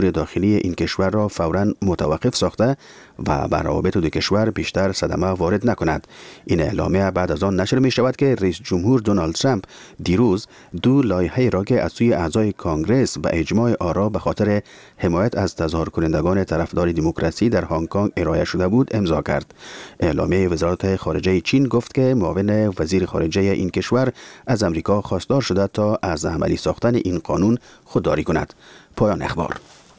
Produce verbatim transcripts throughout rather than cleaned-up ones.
داخلی این کشور را فوراً متوقف ساخته و بر روابط دو کشور بیشتر صدمه وارد نکند. این اعلامیه بعد از آن نشر می شود که رئیس جمهور دونالد ترامپ دیروز دو لایحه را که از سوی اعضای کانگرس به اجماع آرا به خاطر حمایت از تظاهر کنندگان طرفدار دموکراسی در هنگ کنگ ارائه شده بود امضا کرد. اعلامیه وزارت خارجه چین گفت که معاون وزیر خارجه این کشور از امریکا خواستار شده تا از عملی ساختن این قانون خودداری کند. پایان اخبار.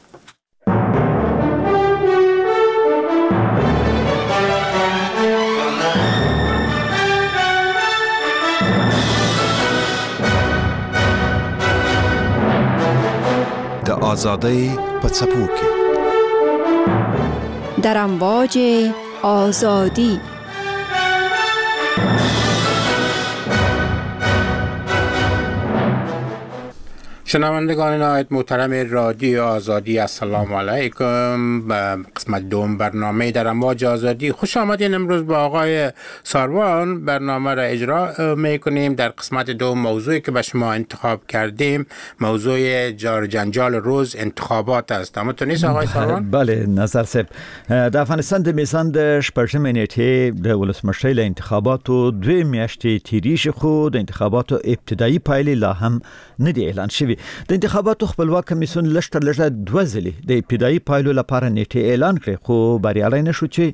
د آزادۍ په څپو کې در امواج آزادی. شنوندگان نهایت محترم رادیو آزادی، السلام علیکم. به قسمت دوم برنامه در امواج آزادی خوش آمدین. امروز با آقای ساروان برنامه را اجرا میکنیم. در قسمت دوم موضوعی که به شما انتخاب کردیم موضوع جار جنجال روز انتخابات است. اما تو نیست آقای ساروان؟ بله نظر صاحب، د افغانستان د میزان د شپږمې نیټې د ولسمشرۍ له انتخاباتو دوه میاشتې تیری شو، خو د انتخاباتو ابتدایي پایلې لا هم نه دي اعلان شوي. د انتخاباتو خپلواک کمیسیون لږ تر لږه دوه ځلې د ابتدایي پایلو لپاره نیټې اعلان کړې، خو بریالی نشو چې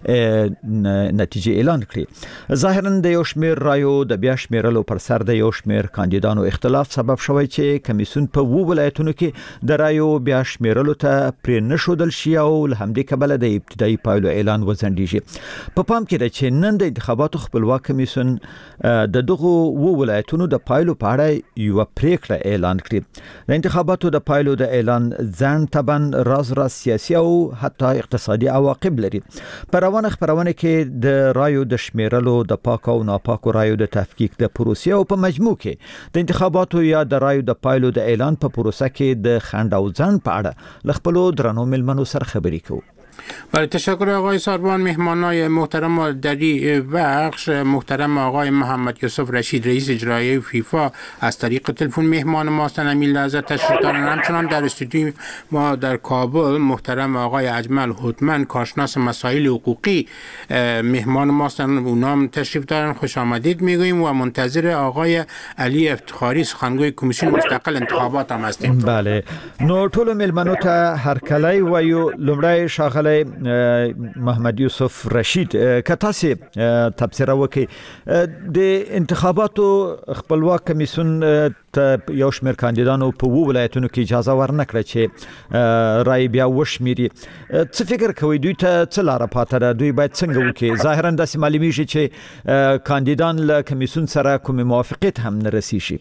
نتیجې اعلان کړي. ظاهراً د یو شمېر رایو د بیا شمېرلو پر سر د یو شمېر کاندیدانو اختلاف سبب شوی چې کمیسیون په اووه ولایتونو کې د رایو بیا شمېرلو ته پرې نښودل شي او له همدې کبله د ابتدایي پایلو اعلان وځنډیږي. په پام کې ده چې نن د انتخاباتو خپلواک کمیسیون د دغو اووه ولایتونو د پایلو په اړه یوه پریکړه اعلان کړي. د انتخاباتو د پایلو د اعلان ځنډ طبعا راز راز سیاسي او حتی اقتصادي عواقب لري. په روانه خپرونه کې د رایو د شمیرلو، د پاک او ناپاکو رایو د تفکیک د پروسې او په مجموع کې د انتخاباتو یا د رایو د پایلو د اعلان په پروسه کې د خنډ او ځنډ په اړه له خپلو درنو مېلمنو سره خبرې کوو. بله، تشکر آقای ساروان. مهمانای محترم در این بخش محترم آقای محمد یوسف رشید رئیس اجرایی فیفا از طریق تلفن مهمان ما هستند. همین لحظه تشریف دارن. همچنان در استودیو ما در کابل محترم آقای اجمل هوتمن کارشناس مسائل حقوقی مهمان ما هستند، اونا هم تشریف دارن. خوش آمدید میگوییم و منتظر آقای علی افتخاری سخنگوی کمیسیون مستقل انتخابات هم هستیم. بله، نو ټول مېلمنو ته هرکلی وایو. لومړی ښاغلی محمد یوسف رشید، که تاسو تبصره وکړئ د انتخاباتو خپلواک کمیسیون ته یو شمېر کاندیدانو په اووه ولایتونو کې اجازه ورنکړه چې رای بیا وشمېري. څه فکر کوئ دوی ته څه لاره پاته ده؟ دوی باید څنګه وکړي؟ ظاهراً داسې معلومیږي چې کاندیدان له کمیسیون سره کومې موافقت هم نه رسیږي.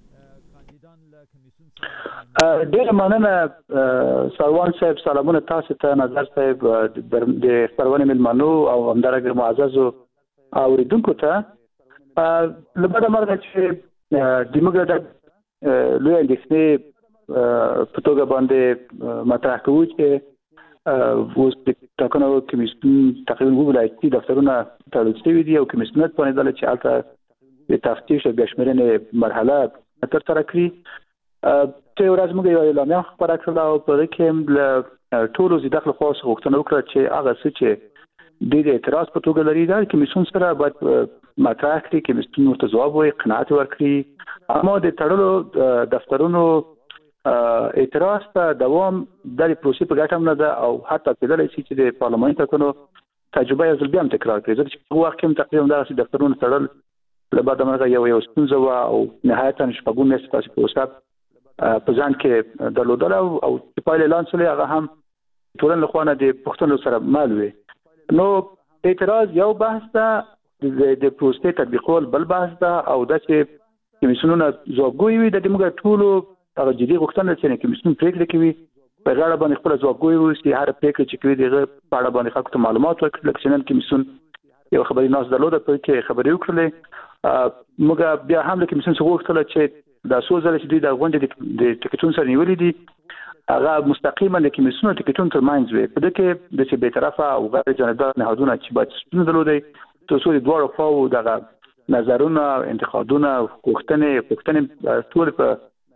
ډیره مننه ساروان صاحب. سلامونه تاسو ته، نظر صاحب، د خپرونې مېلمنو او همدارنګه معززو اوریدونکو ته. له بده مرغه چې د موږ د لوی اندېښنې په توګه باندې مطرح کوو چې اوس د ټاکنو کمیسیون تقریبا اووه ولایتي دفترونه تړل شوي دي او کمیسیونر توانېدله چې هلته د تفتیش او بیا شمېرنې مرحله ترسره کړي. ته ورځ موږ یو اعلامیه خپره کړله او په هغې کې له ټولو زیدخل خوا څخه غوښتنه وکړه چې هغه څه چې دوی د اعتراض په توګه لري دا کمیسیون سره باید مطرح کړي، کمیسیون ورته ځواب ووایي، قناعت ورکړي. اما د تړلو دفترونو اعتراض ته دوام د پروسې په ګټه هم نه ده او حتی کېدلی شي چې د پارلماني ټاکنو تجربه یو ځل بیا هم تکرار کړي. ځکه چې په وخت کې هم تقریبا دغسې دفترونه تړل له بده مرغه یو یو ستونزه وه او نهایتا شپږم میاشتې تاسې پروسه په ځان کې درلودله او چې پایله اعلان شولې هغه هم ټولنې له خوا نه د پوښتنو سره مل وي. نو اعتراض یو بحث ده، د پروسې تطبیقول بل بحث ده او دا چې کمیسیونونه ځوابګوی وي د دې موږ ټولو هغه جدي غوښتنه ده چې کمیسیون پرېکړې کوي په غاړه باندې خپله ځوابګوی واوسي، هره پرېکړه چې کوي د هغه په اړه باندې خلکو ته معلومات ورکړي. لکه چې نن کمیسیون یو خبري ناست درلوده په کې خبرې وکړلې. موږ بیا هم له کمیسیون څخه وغوښتله چې دا څو ځله چې دوی د غونډې د ټکټونو سره نیولي دي هغه مستقیما د کمیسیون او ټکټونو ترمنځ وي. په دې کې د چې بېطرفه او غیر جانبدار نهادونه چې باید شتون درلودی تر څو د دواړو خواوو دغه نظرونه، انتقادونه، غوښتنې غوښتنې ټول په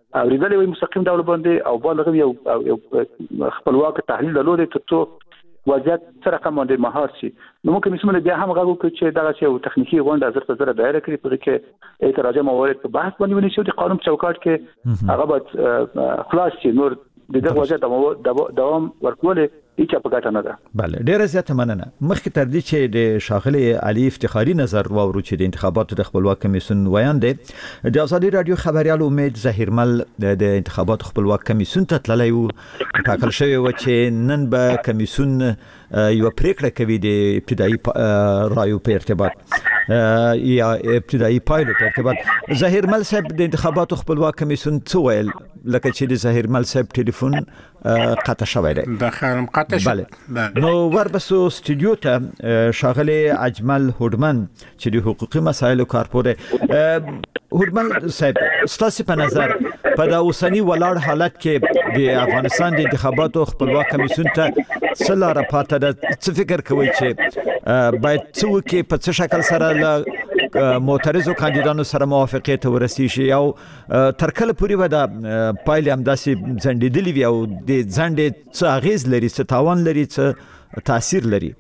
اوریدل وي مستقیم ډول باندې او بالغ یو یو خپلواک تحلیل درلود ته وضعیت سره کوم د مهار شي نو ممکن مسمه بیا هم غواړو چې دا چې یو تخنیکی غونډه زر ته زر دایر کړي په کې اعتراض موارد په بحث باندې ونی شو د قانون چوکاټ کې هغه به خلاص شي نور دغه وضعیت دوام ورکول هیڅ په ګټه نه ده. بله ډیره زیاته مننه. مخکې تر دې چې د شاغلي علي افتخاري نظر واورو چې د انتخاباتو د خپلواک کمیسیون ویان دی د ازادي رادیو خبريال امید ظهیرمل د انتخاباتو خپلواک کمیسیون ته تللی و ټاکل شوی و چې نن به کمیسیون یو پریکړه کوي د ابتدایي رایو په ارتباط یا ابتدایي پایلو په ارتباط. ظهیرمل صاحب د انتخاباتو خپلواک کمیسیون څه ویل لکه چې د ظهیرمل صاحب ټلیفون قطع شوی دی؟ بخیر قطع شو. بله نو وربسو استودیو ته شاغلی اجمل هوډمن چې د حقوقي مسایلو کارپور هوډمن صاحب ستاسو په نظر په دا اوسنی ولاړ حالت کې د افغانستان د انتخاباتو خپلواک کمیسیون ته څه لاره پاته ده؟ څه فکر کوي چې باید څه وکړي، په څه شکل سره له معترضو کاندیدانو سره موافقت ورسیږي او تر کله پورې به د پایلې همداسې ځنډېدلې وي او د ځنډې څه اغیز لري، څه تاوان لري، څه تاثیر لري؟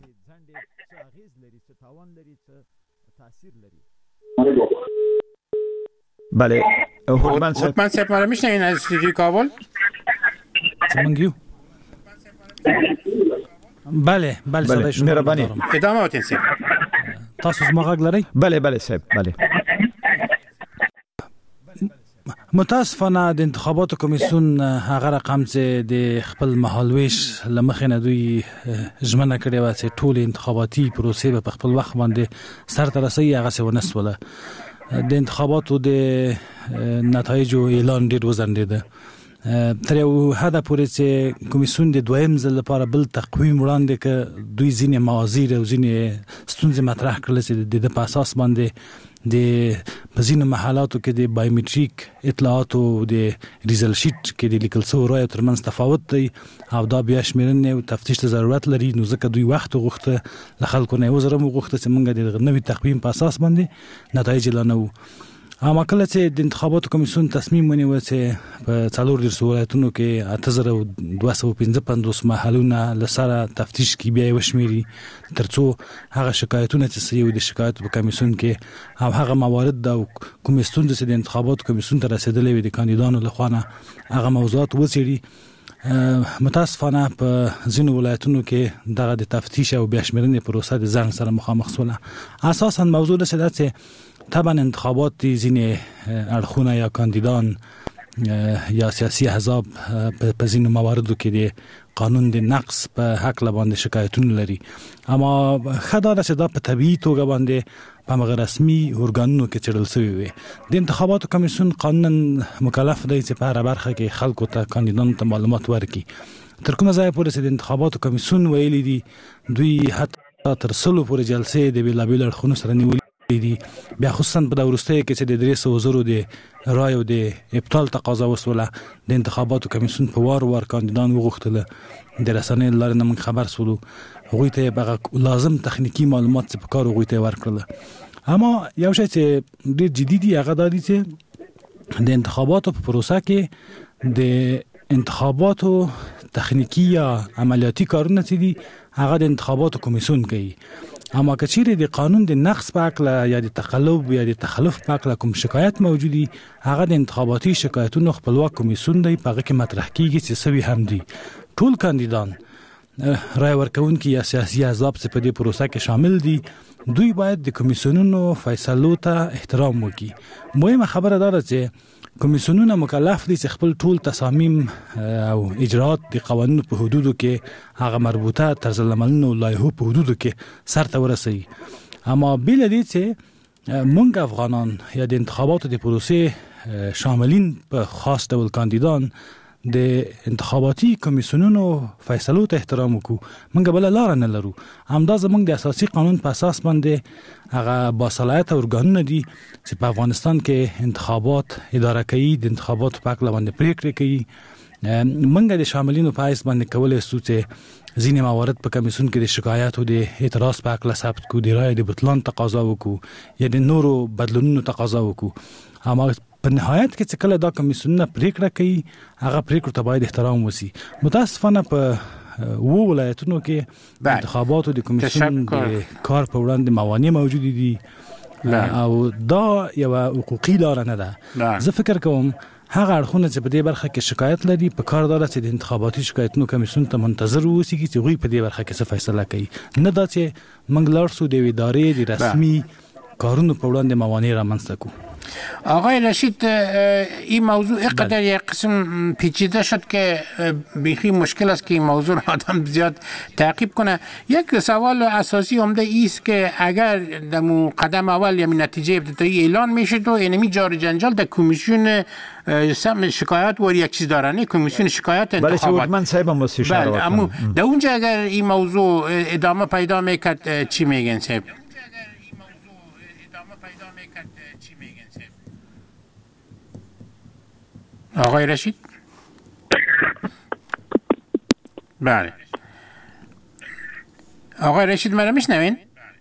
بله هوډمن صاحب هوډمن صاحب ما میشنین از استودیو کابل؟ څنګه یو؟ بله بله صدای شما مهرباني ادامه وتین صاحب. تاسو زما غږ لرئ؟ بله بله صاحب بله. متاسفانه د انتخاباتو کمیسیون هغه رقم چې د خپل مهالويش لمخې نه دوی ژمنه کړې و چې ټول انتخاباتي پروسې په خپل وخت باندې سر ته رسوي، هغه څه ونسوله. د انتخاباتو د نتایجو اعلان ډېر وځنډېده تر یو حده پورې چې کمیسیون د دویم ځل لپاره بل تقویم وړاندې کړ. دوی ځینې موازیر او ځینې ستونزې مطرح کړل چې د په اساس باندې د په ځینو محلاتو کې د بایومټریک اطلاعاتو د ریزل شیټ کې د لیکل شویو رایو ترمنځ تفاوت دی او دا بیا شمیرنې او تفتیش ته ضرورت لري. نو ځکه دوی وخت غوښته له خلکو نه یې وزره وغوښته چې موږ د نوي تقویم په اساس باندې نتایج اعلانوو. اما کله چې د انتخاباتو کمیسیون تصمیم ونیو چې په څلور دیرش ولایتونو کې اته زره دوه سوه پنځه پنځوس محلونه له سره تفتیش کې بیا وشمیري ترڅو هغه شکایتونه چې یو د شکایت په کمیسیون کې او هغه موارد د کومې ستونزې چې د انتخاباتو کمیسیون ته رسیدلې وي د کاندیدانو لخوا نه هغه موضوعات وڅېړي. متاسفانه په ځینو ولایتونو کې دغه د تفتیش او بیا شمیرنې پروسه د ځنډ سره مخامخ شوله. اساسا موضوع ده چې طبعا انتخابات ځینې اړخونه یا کاندیدان یا سیاسي احزاب په ځینو مواردو کې د قانون د نقض په حق باندې شکایتونه لري، اما ښه دا ده چې دا په طبیعي توګه باندې په هغه رسمي ارګانونو کې څېړل شوي وي. د انتخاباتو کمیسیون قانونا مکلف دی چې په هره برخه کې خلکو ته کاندیدانو ته معلومات ورکړي. تر کومه ځایه پورې چې د انتخاباتو کمیسیون ویلي دي دوی حتی تر سلو پورې جلسې د بېلابېلو اړخونو سره نیولي دي، بیا خصوصا په دا وروستیو کې چې د درې سوه زرو د رایو د ابطال تقاضا وسوله د انتخاباتو کمیسیون په وار وار کاندیدان وغوښتله. د رسنیو له لارې نه موږ خبر شولو، هغوی ته یې لازم تخنیکي معلومات چې په کار هغوی ته یې ورکړله. اما یو شی چې ډېر جدي دي هغه دا دي چې د انتخاباتو په پروسه کې د انتخاباتو تخنیکي یا عملیاتي کارونه چې دي هغه د انتخاباتو کمیسیون کوي. اما که چیرې د قانون د نقض په اړه یا د تقلب یا د تخلف په اړه کوم شکایت موجودي هغه د انتخاباتي شکایتونو خپلواک کمیسیون دی، په هغه کې مطرح کیږي چې سوي هم دي. ټول کاندیدان رای ورکوونکي یا سیاسي احزاب چې په دې پروسه کې شامل دي دوی باید د کمیسیونونو فیصلو ته احترام وکړي. مهمه خبره دا ده چې کمیسیونونه مکلف دي چې خپل ټول تصامیم او اجراات د قوانینو په حدودو کې هغه مربوطه طرز العملونو لایحو په حدودو کې سر ته ورسوي. اما بل دې چې موږ افغانان یا د انتخاباتو د پروسې شاملین په خاص ډول کاندیدان د انتخاباتي کمیسیونونو فیصلو ته احترام وکړو، موږ بل لار نه لرو. همدا زموږ د اساسي قانون په اساس باندې هغه باصلاحیته ارګانونه دي چې په افغانستان کې انتخابات اداره کوي، د انتخاباتو په اړه باندې پریکړې کوي. موږ د شاملینو په حیث باندې کولای شو چې ځینې موارد په کمیسیون کې د شکایاتو د اعتراض په اړه ثبت کړو، د رایې د بطلان تقاضا وکړو یا د نورو بدلونونو تقاضا وکړو. اما په نهایت کې چې کله دا کمیسیونونه پریکړه کوي هغه پریکړو ته باید احترام وسی. متاسفانه په وو ولایتونو کې انتخاباتو د کمیسیون د کار په وړاندې موانع موجود دي او دا یو حقوقي لار نه ده. زه فکر کوم هغه اړخونه چې په دې برخه کې شکایت لري په کار دار چې د انتخاباتي شکایتونو کمیسیون ته منتظر اوسېږي چې هغوی په دې برخه کې څه فیصله کوي، نه دا چې موږ لاړ شو د یوې ادارې د رسمي کارونو په وړاندې موانع رامنځته کړو. آقای رشید این موضوع اینقدر یک قسم پیچیده شد که بیخی مشکل است که این موضوع را آدم زیاد تعقیب کنه. یک سوال اساسی عمده ایست که اگر دمو قدم اول یعنی نتیجه ابتدایی اعلان میشد و اینمی جار جنجال در کمیسیون سم شکایت و یک چیز دارنه کمیسیون شکایت انتخابات. بله شودمن صاحب هم اشاره بله اما در اونجا اگر این موضوع ادامه پیدا میکرد چی میگن صاحب؟ آقای رشید؟ بله آقای رشید مرا میشنوین؟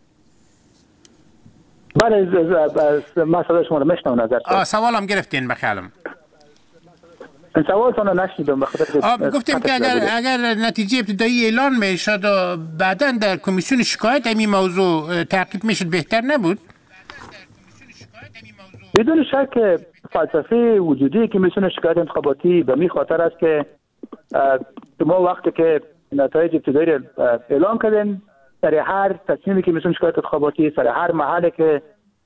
بله من صدا شما رو میشنوم. نظر آه سوالم گرفتین بخیالم. سوالتون رو نشنیدم بخاطر آه گفتیم که اگر اگر نتیجه ابتدایی اعلان میشد و بعداً در کمیسیون شکایت همین موضوع تعقیب میشد بهتر نبود؟ بدون شک فلسفه وجودی کمیسیون شکایت انتخاباتی به می خاطر است که ما وقتی که نتایج ابتدایی اعلان کردن سر هر تصمیمی که کمیسیون شکایت انتخاباتی سر هر محله که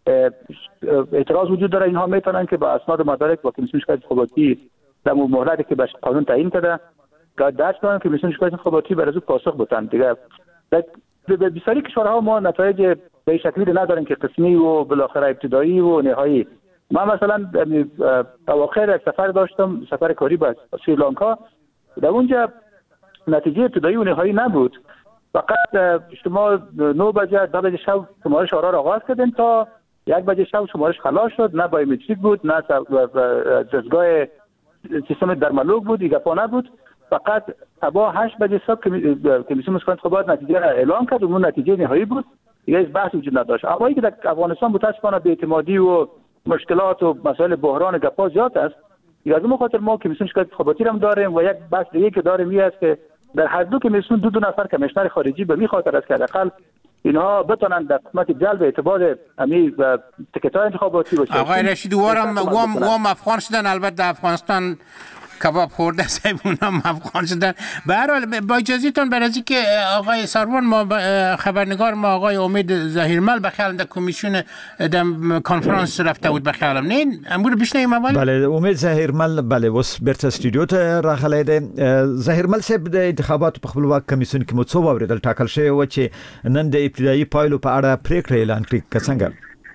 اعتراض وجود داره اینها میتونن که با اسناد و مدارک با کمیسیون شکایت انتخاباتی در مهلتی که به قانون تعیین کرده دست دادن که کمیسیون شکایت انتخاباتی بر از پاسخ بدن. دیگه به بسیاری کشورها ما نتایج به شکلی نداریم که قسمی و بالاخره ابتدایی و نهایی. من مثلا اواخر سفر داشتم، سفر کاری به سریلانکا، در اونجا نتیجه ابتدایی و نهایی نبود، فقط شما نه بجه ده بجه شب شمارش آرا را آغاز کردیم تا یک بجه شب شمارش خلاص شد. نه بایومتریک بود، نه دستگاه سیستم درمالوگ بود، دیگه پا نبود. فقط صبح هشت بجه صبح کمیسیون شکایت انتخابات نتیجه را اعلان کرد و اون نتیجه نهایی بود، دیگه هیچ بحث وجود نداشت. اما اینکه در افغانستان متاسفانه بی‌اعتمادی و مشکلات و مسائل بحران گپا زیاد است، از اون خاطر ما کمیسیون شکایت انتخاباتی هم داریم و یک بحث دیگه که داریم این است که در هر دو کمیسیون دو دو نفر کمیشنر خارجی به می خاطر است که حداقل اینها بتونن در قسمت جلب اعتبار امی و تکت‌های انتخاباتی باشه. آقای رشید وارم وام وام افغان شدن، البته افغانستان کباب خورده سایب اونم افغان شدن. به هر حال با اجازهتون برای که آقای ساروان ما خبرنگار ما آقای امید ظهیرمل بخیال در کمیسیون در کنفرانس رفته بود بخیالم نه امور بشنویم اول. بله امید ظهیرمل بله وس برت استودیو ته راغلی دی. ظهیرمل صاحب د انتخاباتو په خپلواک کمیسیون کې مو څو واوریدل ټاکل شوی و چې نن د ابتدایي پایلو په اړه پریکړه اعلان کړي که څنګه؟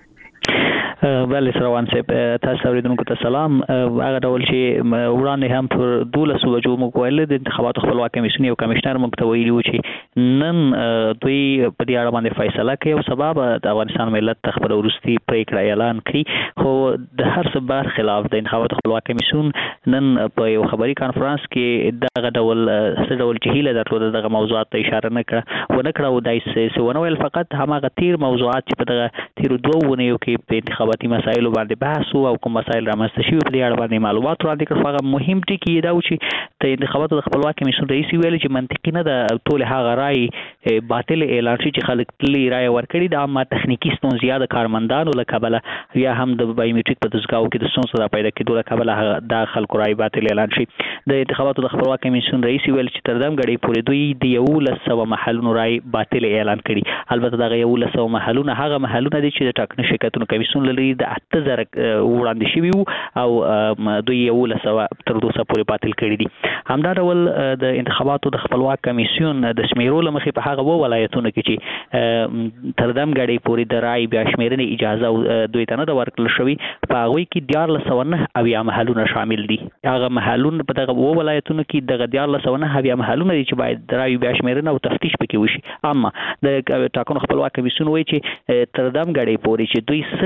بله سروان صاحب تاسو اوریدونکو ته سلام. هغه ډول چې وړاندې هم پر دولس بجو موږ ویل د انتخاباتو خپلواک کمیسیون یو کمشنر موږ ته ویلي و چې نن دوی په دې اړه باندې فیصله کوي او سبا د افغانستان ملت خپل وروستي پریکړه اعلان کړي. خو د هر څه بر خلاف د انتخاباتو خپلواک کمیسیون نن په یو خبري کانفرنس کې دغه ډول څه ډول چې هیله درلوده دغه موضوعات ته اشاره نه کړه و نه کړه او دای څه ونه ویل، فقط هماغه تیر موضوعات چې په دغه تیر دوه ونیو کې په انتخاباتي مسایل باندې بحث او کوم مسایل رامنځته شوي په دې اړه باندې معلومات وړاندې کړل. هغه مهم ټکی دا و چې د انتخاباتو د خپلواک کمیسیون رئیس ویل چې منطقي نه ده ټول هغه رائے باطل اعلان شي چې خلک تللی رائے ورکړي د عامه تخنیکی ستونزې یا د کارمندانو له کبله یا هم د بایومټریک په دستګاو کې د ستونزو پیدا کېدو له کبله د خلکو رائے باطل اعلان شي. د انتخاباتو د خپلواک کمیسیون رئیس ویل چې تر دم غړي پورې دوی د یو لسو محلونو رائے باطل اعلان کړي. البته دغه یو لسو محلونه هغه محلونه دي چې د ټاکنو شرکتونو کمیسیون لري د اته زره وړاندې شوي او دوی یو لسو تر دوه سوه پورې باطل کړي دي. همدا ډول د انتخاباتو د خپلواک کمیسیون د شمیرو له مخې په هغه وو ولایتونو کې چې تر دم غړي پورې د رائے بیا شمیرنې اجازه دوی ته نه ده ورکړل شوې، په هغوی کې دیارلس سوه نهه اویا محلونه شامل دي. هغه محلونه په دغه وو ولایتونو کې دغه دیارلس سوه نهه اویا محلونه دي چې باید د رائے بیا شمیرنه او تفتیش پکې وشي. اما د ټاکنو خپلواک کمیسیون وایي چې تر دم غړي پورې چې دوی سل جلسې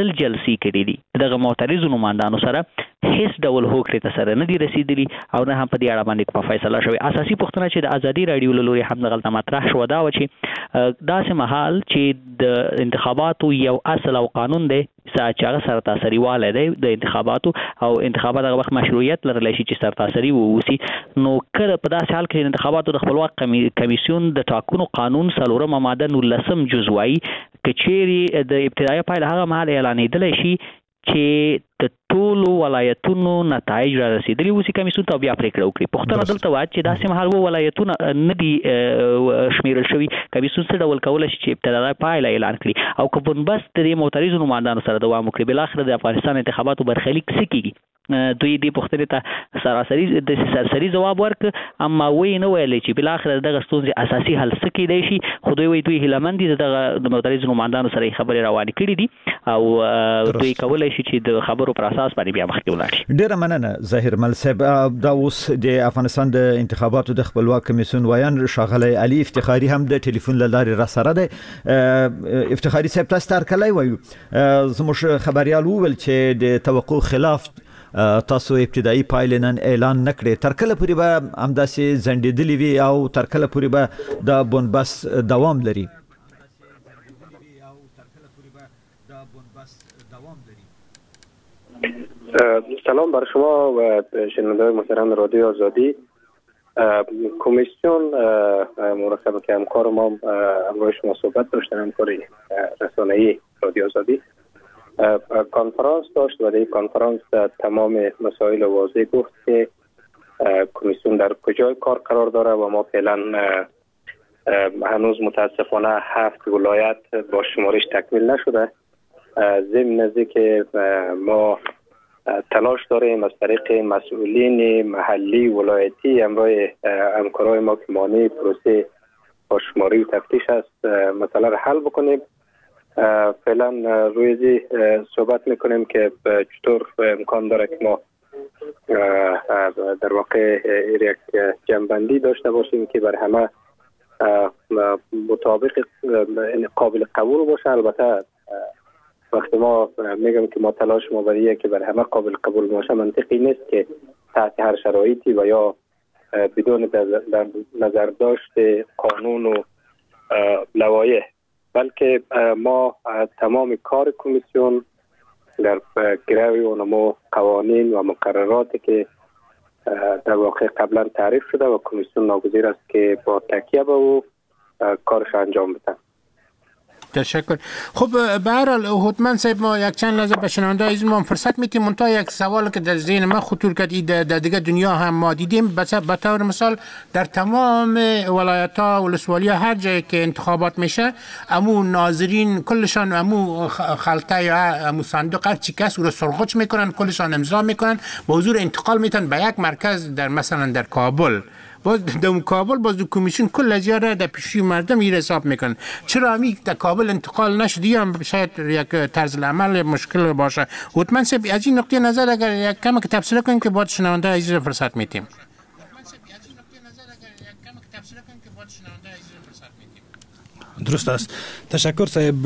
توصیه کړې دي دغه معترضو نمائندانو سره هیڅ ډول هوکړې ته سره نه دي رسیدلي او نه هم په دې اړه باندې کومه فیصله شوې. اساسي پوښتنه چې د ازادي رادیو له لوري هم دغلته مطرح شوه دا و چې داسې مهال چې د انتخاباتو یو اصل او قانون دی چې هغه سرتاسري والی دی د انتخاباتو او انتخابات هغه وخت مشروعیت لرلی شي چې سرتاسري واوسي، نو کله په داسې حال کې انتخاباتو د خپلواک کمیسیون د ټاکنو قانون څلورمه ماده نولسم جز وایي که چیرې د ابتدایي پایله هغه مهال اعلانېدلی شي چې د ټولو ولایتونو نتایج را رسیدلي اوسي کمیسیون ته بیا پریکړه وکړي. پوښتنه دلته وه چې داسې مهال و ولایتونه نه دي شمیرل شوي، کمیسیون څه ډول کولی شي چې ابتدایي پایله اعلان کړي او که بنبست د دې معترضو نمایندانو سره دوام وکړي بلاخره د افغانستان انتخاباتو برخلیک څه کیږي؟ دوی دې پوښتنې ته سراسري د سرسري ځواب ورک، اما وایي نه ویلی چې بلاخره دغه ستونزې اساسي حل څه کیدی شي، خو دوی وایي دوی هیلهمند دي دغه د معترضو نمایندانو سره یې خبرې روانې کړي دي او دوی کولی شي چې د خبرو پر اساس باندې بیا مخکې ولاړ شي. ډیره مننه ظاهر مل صاحب. دا اوس د افغانستان د انتخاباتو د خپلواک کمیسیون ویان ښاغلی علي افتخاري هم د ټلیفون له لارې را سره دی. افتخاري صاحب تاسو ته هرکلی وایو. زموږ خبریال وویل چې د توقع خلاف تاسو ابتدایي پایلې نن اعلان نه کړې، تر کله پورې به همداسې ځنډېدلې وي او تر کله پورې به د بنبست دوام لري؟ سلام بر شما و شنوندگان محترم رادیو آزادی. کمیسیون مرکب که همکار ما همراه شما صحبت داشتن، همکاری رسانه‌ای رادیو آزادی کنفرانس داشت و در این کنفرانس تمام مسائل واضح گفت که کمیسیون در کجای کار قرار داره و ما فعلا هنوز متاسفانه هفت ولایت با شمارش تکمیل نشده. ضمن نزدیک ما تلاش داریم از طریق مسئولین محلی ولایتی همراه همکارای ما که مانع پروسه با شماری و تفتیش است مسئله را حل بکنیم. فعلا روی صحبت میکنیم که چطور امکان داره که ما در واقع یک جنبندی داشته باشیم که بر همه مطابق قابل قبول باشه. البته وقتی ما میگم که ما تلاش ما برای که بر همه قابل قبول باشه منطقی نیست که تحت هر شرایطی و یا بدون در نظر داشت قانون و لوایح، بلکه ما تمام کار کمیسیون در گروی اونمو قوانین و مقرراتی که در واقع قبلا تعریف شده و کمیسیون ناگزیر است که با تکیه به او کارش انجام بده. تشکر. خب به هر حال حتما صاحب ما یک چند لحظه به شنونده عزیز ما فرصت میتیم. منتها یک سوال که در ذهن من خطور کرد در دیگه دنیا هم ما دیدیم، به طور مثال در تمام ولایت ها و ولسوالی ها هر جایی که انتخابات میشه امو ناظرین کلشان امو خلطه یا امو صندوق هر چی کس او رو سرغوچ میکنن، کلشان امضا میکنن، با حضور انتقال میتن به یک مرکز در مثلا در کابل. باز در کابل باز دو کمیسیون کل از یاره در پیشی مردم این حساب میکنن. چرا همی در کابل انتقال نشد؟ یا شاید یک طرز العمل مشکل باشه. حتما سب از این نقطه نظر اگر یک کم که تفسیر کنیم که باید شنونده عزیز فرصت میتیم. درست است. تشکر صاحب.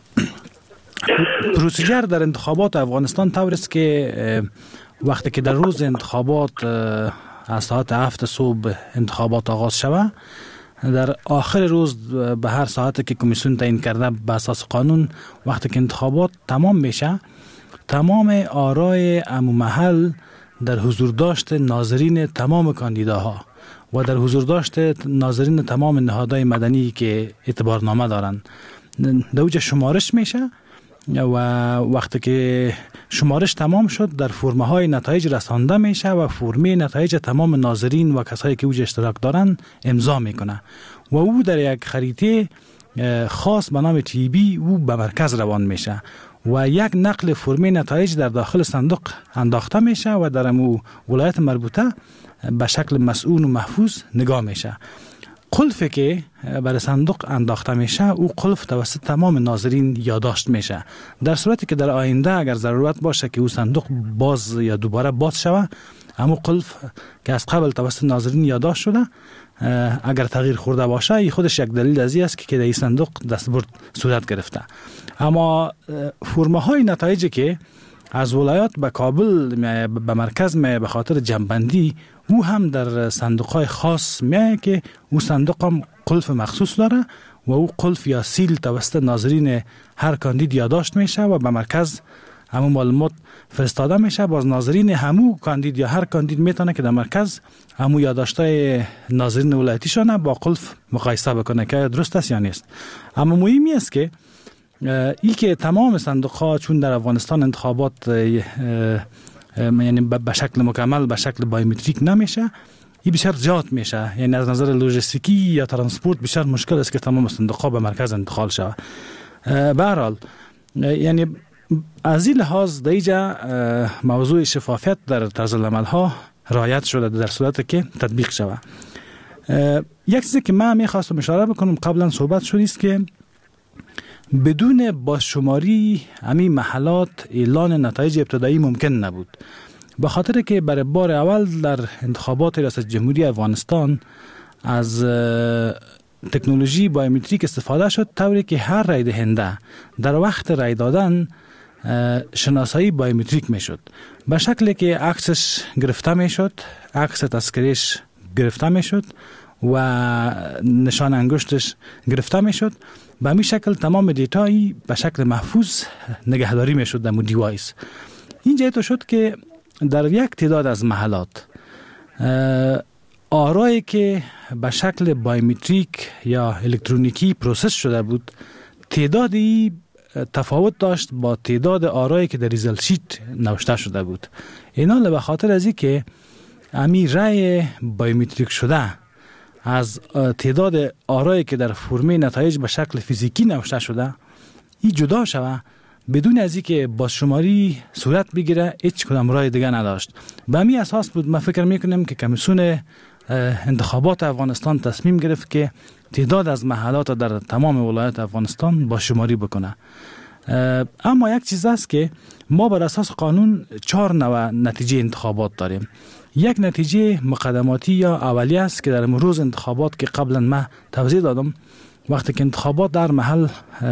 پروسیجر در انتخابات افغانستان طور است که وقتی که در روز انتخابات از ساعت هفت صبح انتخابات آغاز شود، در آخر روز به هر ساعتی که کمیسیون تعیین کرده به اساس قانون وقتی که انتخابات تمام میشه، تمام آرای عموم محل در حضور داشت ناظرین تمام کاندیداها و در حضور داشت ناظرین تمام نهادهای مدنی که اعتبارنامه دارند در اوج شمارش میشه و وقتی که شمارش تمام شد در فرمه های نتایج رسانده میشه و فرمه نتایج تمام ناظرین و کسایی که اوج اشتراک دارن امضا میکنه و او در یک خریطه خاص به نام تی بی او به مرکز روان میشه و یک نقل فرمه نتایج در داخل صندوق انداخته میشه و در امو ولایت مربوطه به شکل مسئول و محفوظ نگاه میشه. قلفی که برای صندوق انداخته میشه او قلف توسط تمام ناظرین یادداشت میشه. در صورتی که در آینده اگر ضرورت باشه که او صندوق باز یا دوباره باز شود، اما قلف که از قبل توسط ناظرین یادداشت شده اگر تغییر خورده باشه این خودش یک دلیل از این است که در این صندوق دستبرد صورت گرفته. اما فرمه های نتایجی که از ولایات به کابل به مرکز می به خاطر جنبندی او هم در صندوق های خاص می که او صندوق هم قلف مخصوص داره و او قلف یا سیل توسط ناظرین هر کاندید یادداشت میشه و به مرکز همو معلومات فرستاده میشه. باز ناظرین همو کاندید یا هر کاندید میتونه که در مرکز همو یادداشت‌های ناظرین ولایتیشان با قلف مقایسه بکنه که درست است یا نیست. اما مهمی است که ای که تمام صندوق‌ها چون در افغانستان انتخابات یعنی به شکل مکمل به شکل بایومتریک نمیشه، این بسیار زیاد میشه، یعنی از نظر لوجستیکی یا ترانسپورت بسیار مشکل است که تمام صندوق‌ها به مرکز انتقال شود. به هر حال یعنی از این لحاظ دیجا موضوع شفافیت در طرز العمل ها رعایت شده در صورتی که تطبیق شود. یک چیزی که من میخواستم اشاره بکنم قبلا صحبت شد است که بدون بازشماری همین محلات اعلان نتایج ابتدایی ممکن نبود، به خاطر که برای بار اول در انتخابات ریاست جمهوری افغانستان از تکنولوژی بایومتریک استفاده شد، طوری که هر رای دهنده در وقت رای دادن شناسایی بایومتریک می شد، به شکلی که عکسش گرفته می شد، عکس تذکرهش گرفته می شد و نشان انگشتش گرفته می شد. به همین شکل تمام دیتایی به شکل محفوظ نگهداری می شد در مو دیوایس. این جهت شد که در یک تعداد از محلات آرایی که به شکل بایومتریک یا الکترونیکی پروسس شده بود تعدادی تفاوت داشت با تعداد آرایی که در ریزلت شیت نوشته شده بود. اینا به خاطر از این که امی رای بایومتریک شده از تعداد آرایی که در فرمه نتایج به شکل فیزیکی نوشته شده این جدا شود بدون از این که بازشماری صورت بگیره، هیچ کدام رای دیگه نداشت. به همین اساس بود ما فکر میکنیم که کمیسیون انتخابات افغانستان تصمیم گرفت که تعداد از محلات در تمام ولایات افغانستان با شماری بکنه. اما یک چیز است که ما بر اساس قانون چهار نوع نتیجه انتخابات داریم. یک نتیجه مقدماتی یا اولی است که در روز انتخابات که قبلا ما توضیح دادم، وقتی که انتخابات در محل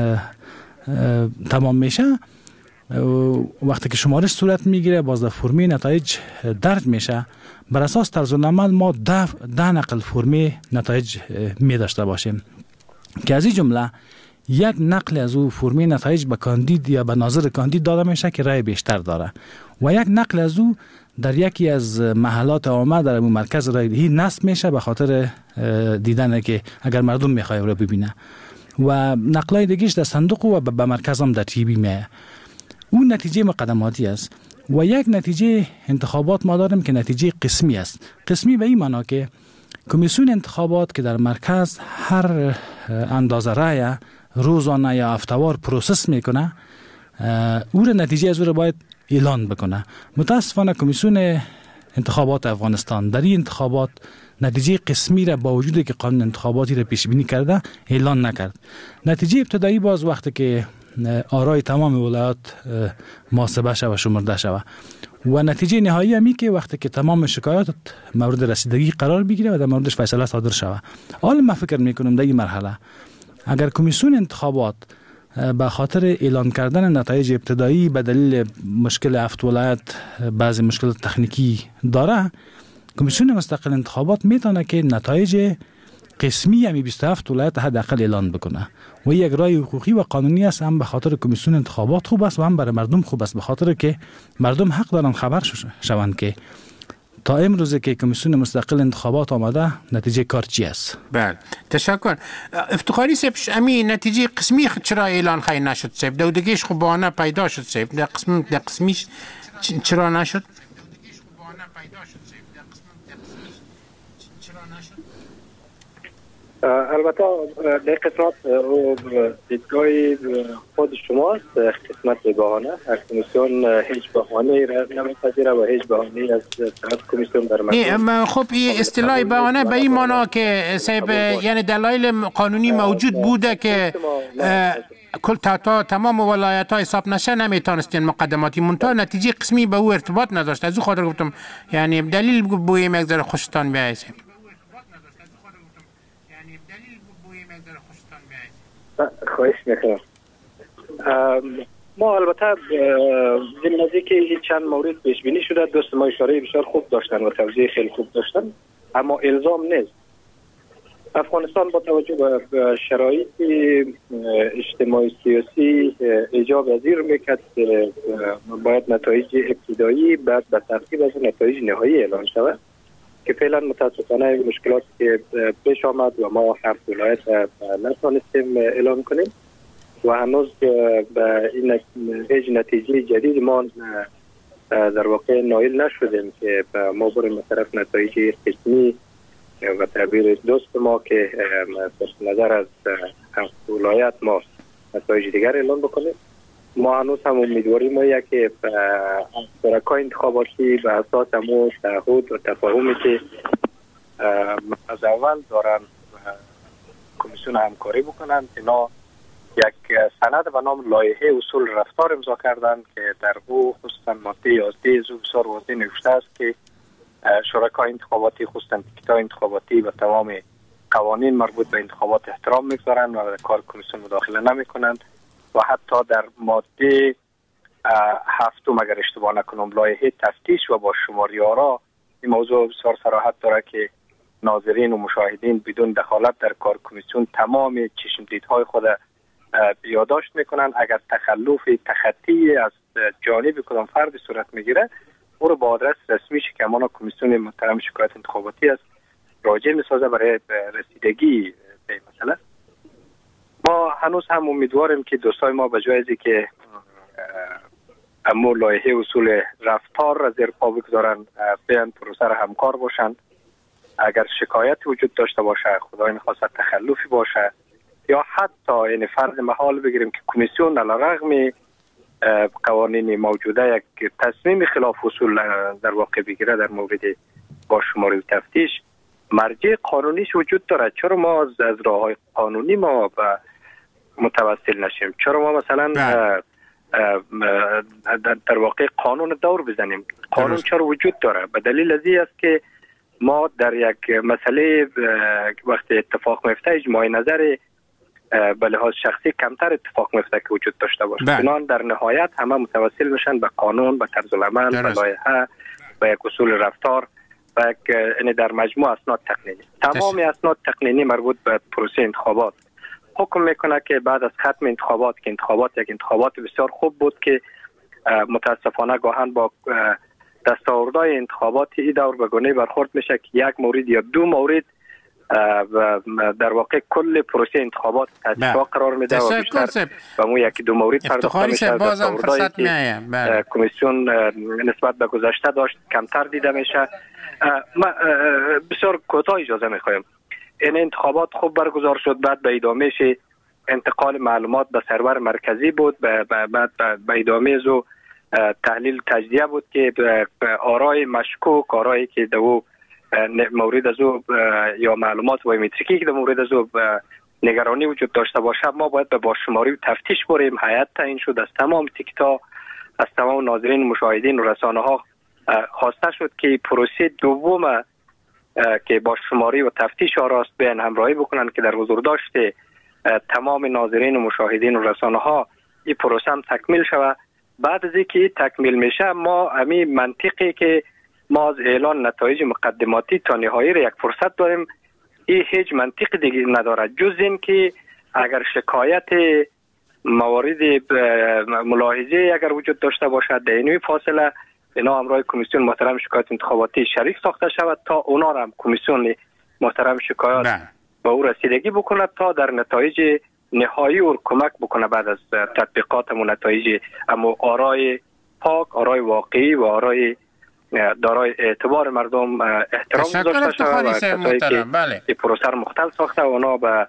تمام میشه، وقتی که شمارش صورت میگیره باز در فرمه نتایج درج میشه، بر اساس طرز العمل ما ده, ده نقل فرمه نتایج می داشته باشیم که از این جمله یک نقل از او فرمه نتایج به کاندید یا به ناظر کاندید داده میشه که رای بیشتر داره و یک نقل از او در یکی از محلات عامه در مرکز رای دهی نصب میشه به خاطر دیدن که اگر مردم میخواد رو ببینه و نقلای دیگهش در صندوق و به مرکز هم در تیبی میه. اون نتیجه مقدماتی است. و یک نتیجه انتخابات ما داریم که نتیجه قسمی است. قسمی به این معنا که کمیسیون انتخابات که در مرکز هر اندازه رای روزانه یا هفتهوار پروسس میکنه، او را نتیجه از او را باید اعلان بکنه. متاسفانه کمیسیون انتخابات افغانستان در این انتخابات نتیجه قسمی را با وجودی که قانون انتخاباتی را پیش بینی کرده اعلان نکرد. نتیجه ابتدایی باز وقتی که آرای تمام ولایات محاسبه شود و شمرده شود و نتیجه نهایی همی که وقتی که تمام شکایات مورد رسیدگی قرار بگیره و در موردش فیصله صادر شود. حالا من فکر میکنم در این مرحله اگر کمیسیون انتخابات به خاطر اعلان کردن نتایج ابتدایی به دلیل مشکل هفت ولایت بعضی مشکل تکنیکی داره، کمیسیون مستقل انتخابات میتونه که نتایج قسمی همی بیست و هفت ولایت حداقل اعلان بکنه و یک رای حقوقی و قانونی است. هم به خاطر کمیسیون انتخابات خوب است و هم برای مردم خوب است، به خاطر که مردم حق دارن خبر شوند که تا امروزه که کمیسیون مستقل انتخابات آمده نتیجه کار چی است. بله، تشکر. افتخاری صاحب، امی نتیجه قسمی چرا اعلان خیلی نشد صاحب؟ دودگیش خوب بانه پیدا شد صاحب، در قسم در قسمیش چرا نشد؟ البته در قسمت دیدگاه خود شماست، قسمت بهانه کمیسیون هیچ بهانه را نمیپذیره و هیچ بهانه از طرف کمیسیون در مردم. خب این اصطلاح بهانه به این معنا که صاحب یعنی دلایل قانونی موجود بوده که کل تا تمام ولایت ها حساب نشه نمیتونستین مقدماتی منتها نتیجه قسمی به او ارتباط نداشت. از او خاطر گفتم یعنی دلیل بویم یک ذره خوشتان بیایید. کنیم. دلیل بوی مقدار خوشتان بیایید. خواهش میکنم. ما البته در نزدیک چند مورد پیش بینی شده، دوست ما اشاره بسیار خوب داشتن و توضیح خیلی خوب داشتن، اما الزام نیست. افغانستان با توجه به شرایط اجتماعی سیاسی ایجاب پذیر میکرد که باید نتایج ابتدایی بعد به ترتیب از نتایج نهایی اعلان شود که فعلا متاسفانه مشکلات که پیش آمد و ما هفت ولایت نتونستیم اعلان کنیم و هنوز به این هیچ نتیجه جدید ما در واقع نائل نشدیم که ما بریم به طرف نتایج قسمی و تعبیر دوست ما که نظر از هفت ولایت ما نتایج دیگر اعلان بکنیم. ما هنوز هم امیدواری ما که شرکای انتخاباتی به اساس همون تعهد و تفاهمی که از اول دارن کمیسیون همکاری بکنن، اینا یک سند به نام لایحه اصول رفتار امضا کردن که در او خصوصا ماده یازده زو بسیار واضح نوشته است که شرکای انتخاباتی خصوصا تیکت‌های انتخاباتی و تمام قوانین مربوط به انتخابات احترام میگذارند و در کار کمیسیون مداخله نمیکنند و حتی در ماده هفتم اگر اشتباه نکنم لایحه تفتیش و با شماری آرا این موضوع بسیار صراحت داره که ناظرین و مشاهدین بدون دخالت در کار کمیسیون تمام چشمدیدهای خود یادداشت میکنن. اگر تخلف تخطی از جانب کدام فرد صورت میگیره او رو با آدرس رسمی که همانا کمیسیون محترم شکایت انتخاباتی است راجع میسازه برای رسیدگی به مسئله. ما هنوز هم امیدواریم که دوستای ما به جای از که امور لایحه اصول رفتار را زیر پا بگذارن بیان پروسه را همکار باشند. اگر شکایت وجود داشته باشه، خدای نخواست تخلفی باشه یا حتی این فرض محال بگیریم که کمیسیون علیرغم قوانین موجوده یک تصمیم خلاف اصول در واقع بگیره در مورد با شماری و تفتیش، مرجع قانونیش وجود داره. چرا ما از راههای قانونی ما متوسل نشیم؟ چرا ما مثلا در واقع قانون دور بزنیم؟ قانون چرا وجود داره؟ به دلیل از این است که ما در یک مسئله وقتی اتفاق میفته اجماع نظر به لحاظ شخصی کمتر اتفاق میفته که وجود داشته باشه. چنان در نهایت همه متوسل میشن به قانون، به طرز العمل، به لایحه، به یک اصول رفتار و یک یعنی در مجموع اسناد تقنینی. تمام اسناد تقنینی مربوط به پروسه انتخابات حکم میکنه که بعد از ختم انتخابات که انتخابات یک انتخابات بسیار خوب بود که متاسفانه گاهن با دستاوردهای انتخاباتی این دور به گونه برخورد میشه که یک مورد یا دو مورد و در واقع کل پروسه انتخابات تشویق قرار میده و بیشتر و مو یکی دو مورد پرداخته میشه. بازم فرصت میایم کمیسیون نسبت به گذشته داشت کمتر دیده میشه. بسیار کوتاه اجازه میخوایم. این انتخابات خوب برگزار شد، بعد به ادامهش انتقال معلومات به سرور مرکزی بود، بعد به ادامه زو تحلیل تجزیه بود که آرای مشکوک، آرایی که دو مورد از او یا معلومات بایومتریکی که در مورد از او نگرانی وجود داشته باشه ما باید به بازشماری و تفتیش بریم. هیئت تعیین شد، از تمام تیکتا، از تمام ناظرین، مشاهدین و رسانه ها خواسته شد که پروسه دوم که بازشماری و تفتیش آراست بیان همراهی بکنن که در حضور داشته تمام ناظرین و مشاهدین و رسانه ها این پروسه هم تکمیل شود. بعد از اینکه تکمیل میشه ما همین منطقی که ما از اعلان نتایج مقدماتی تا نهایی را یک فرصت داریم، این هیچ منطق دیگه نداره جز این که اگر شکایت موارد ملاحظه اگر وجود داشته باشد در این فاصله اینا همراه کمیسیون محترم شکایت انتخاباتی شریک ساخته شود تا اونا را هم کمیسیون محترم شکایت به او رسیدگی بکند تا در نتایج نهایی او کمک بکنه بعد از تطبیقات و نتایج اما آرای پاک، آرای واقعی و آرای دارای اعتبار مردم احترام گذاشته شود و کسایی که این پروسه رو مختل ساخته و اونا به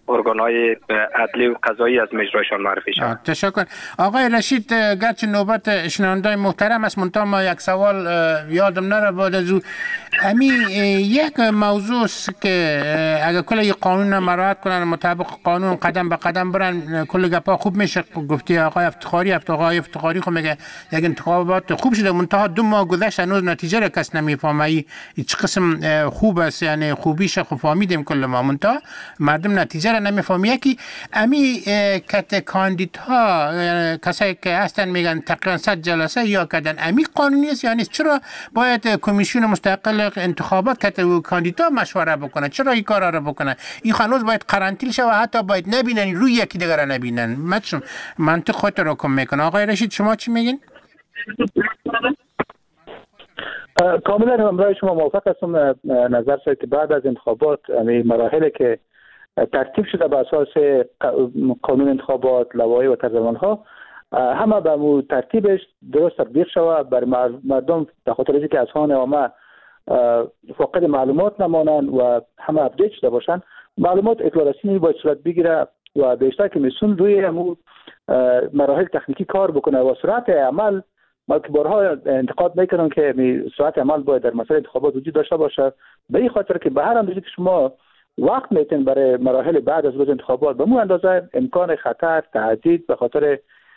ارگان‌های عدلی و قضایی از مجرایشان معرفی شود. تشکر. آقای رشید، گرچه نوبت شنوندای محترم است، منتها ما یک سوال یادم نره بعد از او. امی یک موضوع است که اگر کل یک قانون مراعات کنن، مطابق قانون قدم به قدم برن، کل گپا خوب میشه. گفتی آقای افتخاری آقای افتخاری خو میگه یک انتخابات خوب شده، منتها دو ماه گذشت هنوز نتیجه را کس نمیفهمه. ای چه قسم خوب است، یعنی خوبیش خو فهمیدیم کل ما، منتها مردم نتیجه را نمیفهمه. یکی امی کت کاندیدها کسایی که هستن میگن تقریبا صد جلسه یا کردن، امی قانونی است یعنی چرا باید کمیسیون مستقل انتخابات کت کاندیدا مشوره بکنه؟ چرا این کارا را بکنه؟ این هنوز باید قرنطینه شه و حتی باید نبینن روی یکی دیگر را نبینن. مثلا منطق خودت رو کم میکنه. آقای رشید شما چی میگین؟ کاملا همراه شما موافق هستم. نظر شد که بعد از انتخابات یعنی مراحلی که ترتیب شده بر اساس قانون انتخابات، لوایح و طرزالعمل‌ها همه به مو ترتیبش درست تطبیق شود بر مردم، به خاطر اینکه اذهان عامه فاقد معلومات نمانند و همه اپدیت شده باشند. معلومات اطلاع رسانی باید صورت بگیره و بیشتر که میسون روی همون مراحل تکنیکی کار بکنه و سرعت عمل. ما که بارها انتقاد میکنم که سرعت عمل باید در مسائل انتخابات وجود داشته باشه، به این خاطر که به هر اندازه که شما وقت میتین برای مراحل بعد از روز انتخابات، به مو اندازه امکان خطر، تهدید به خاطر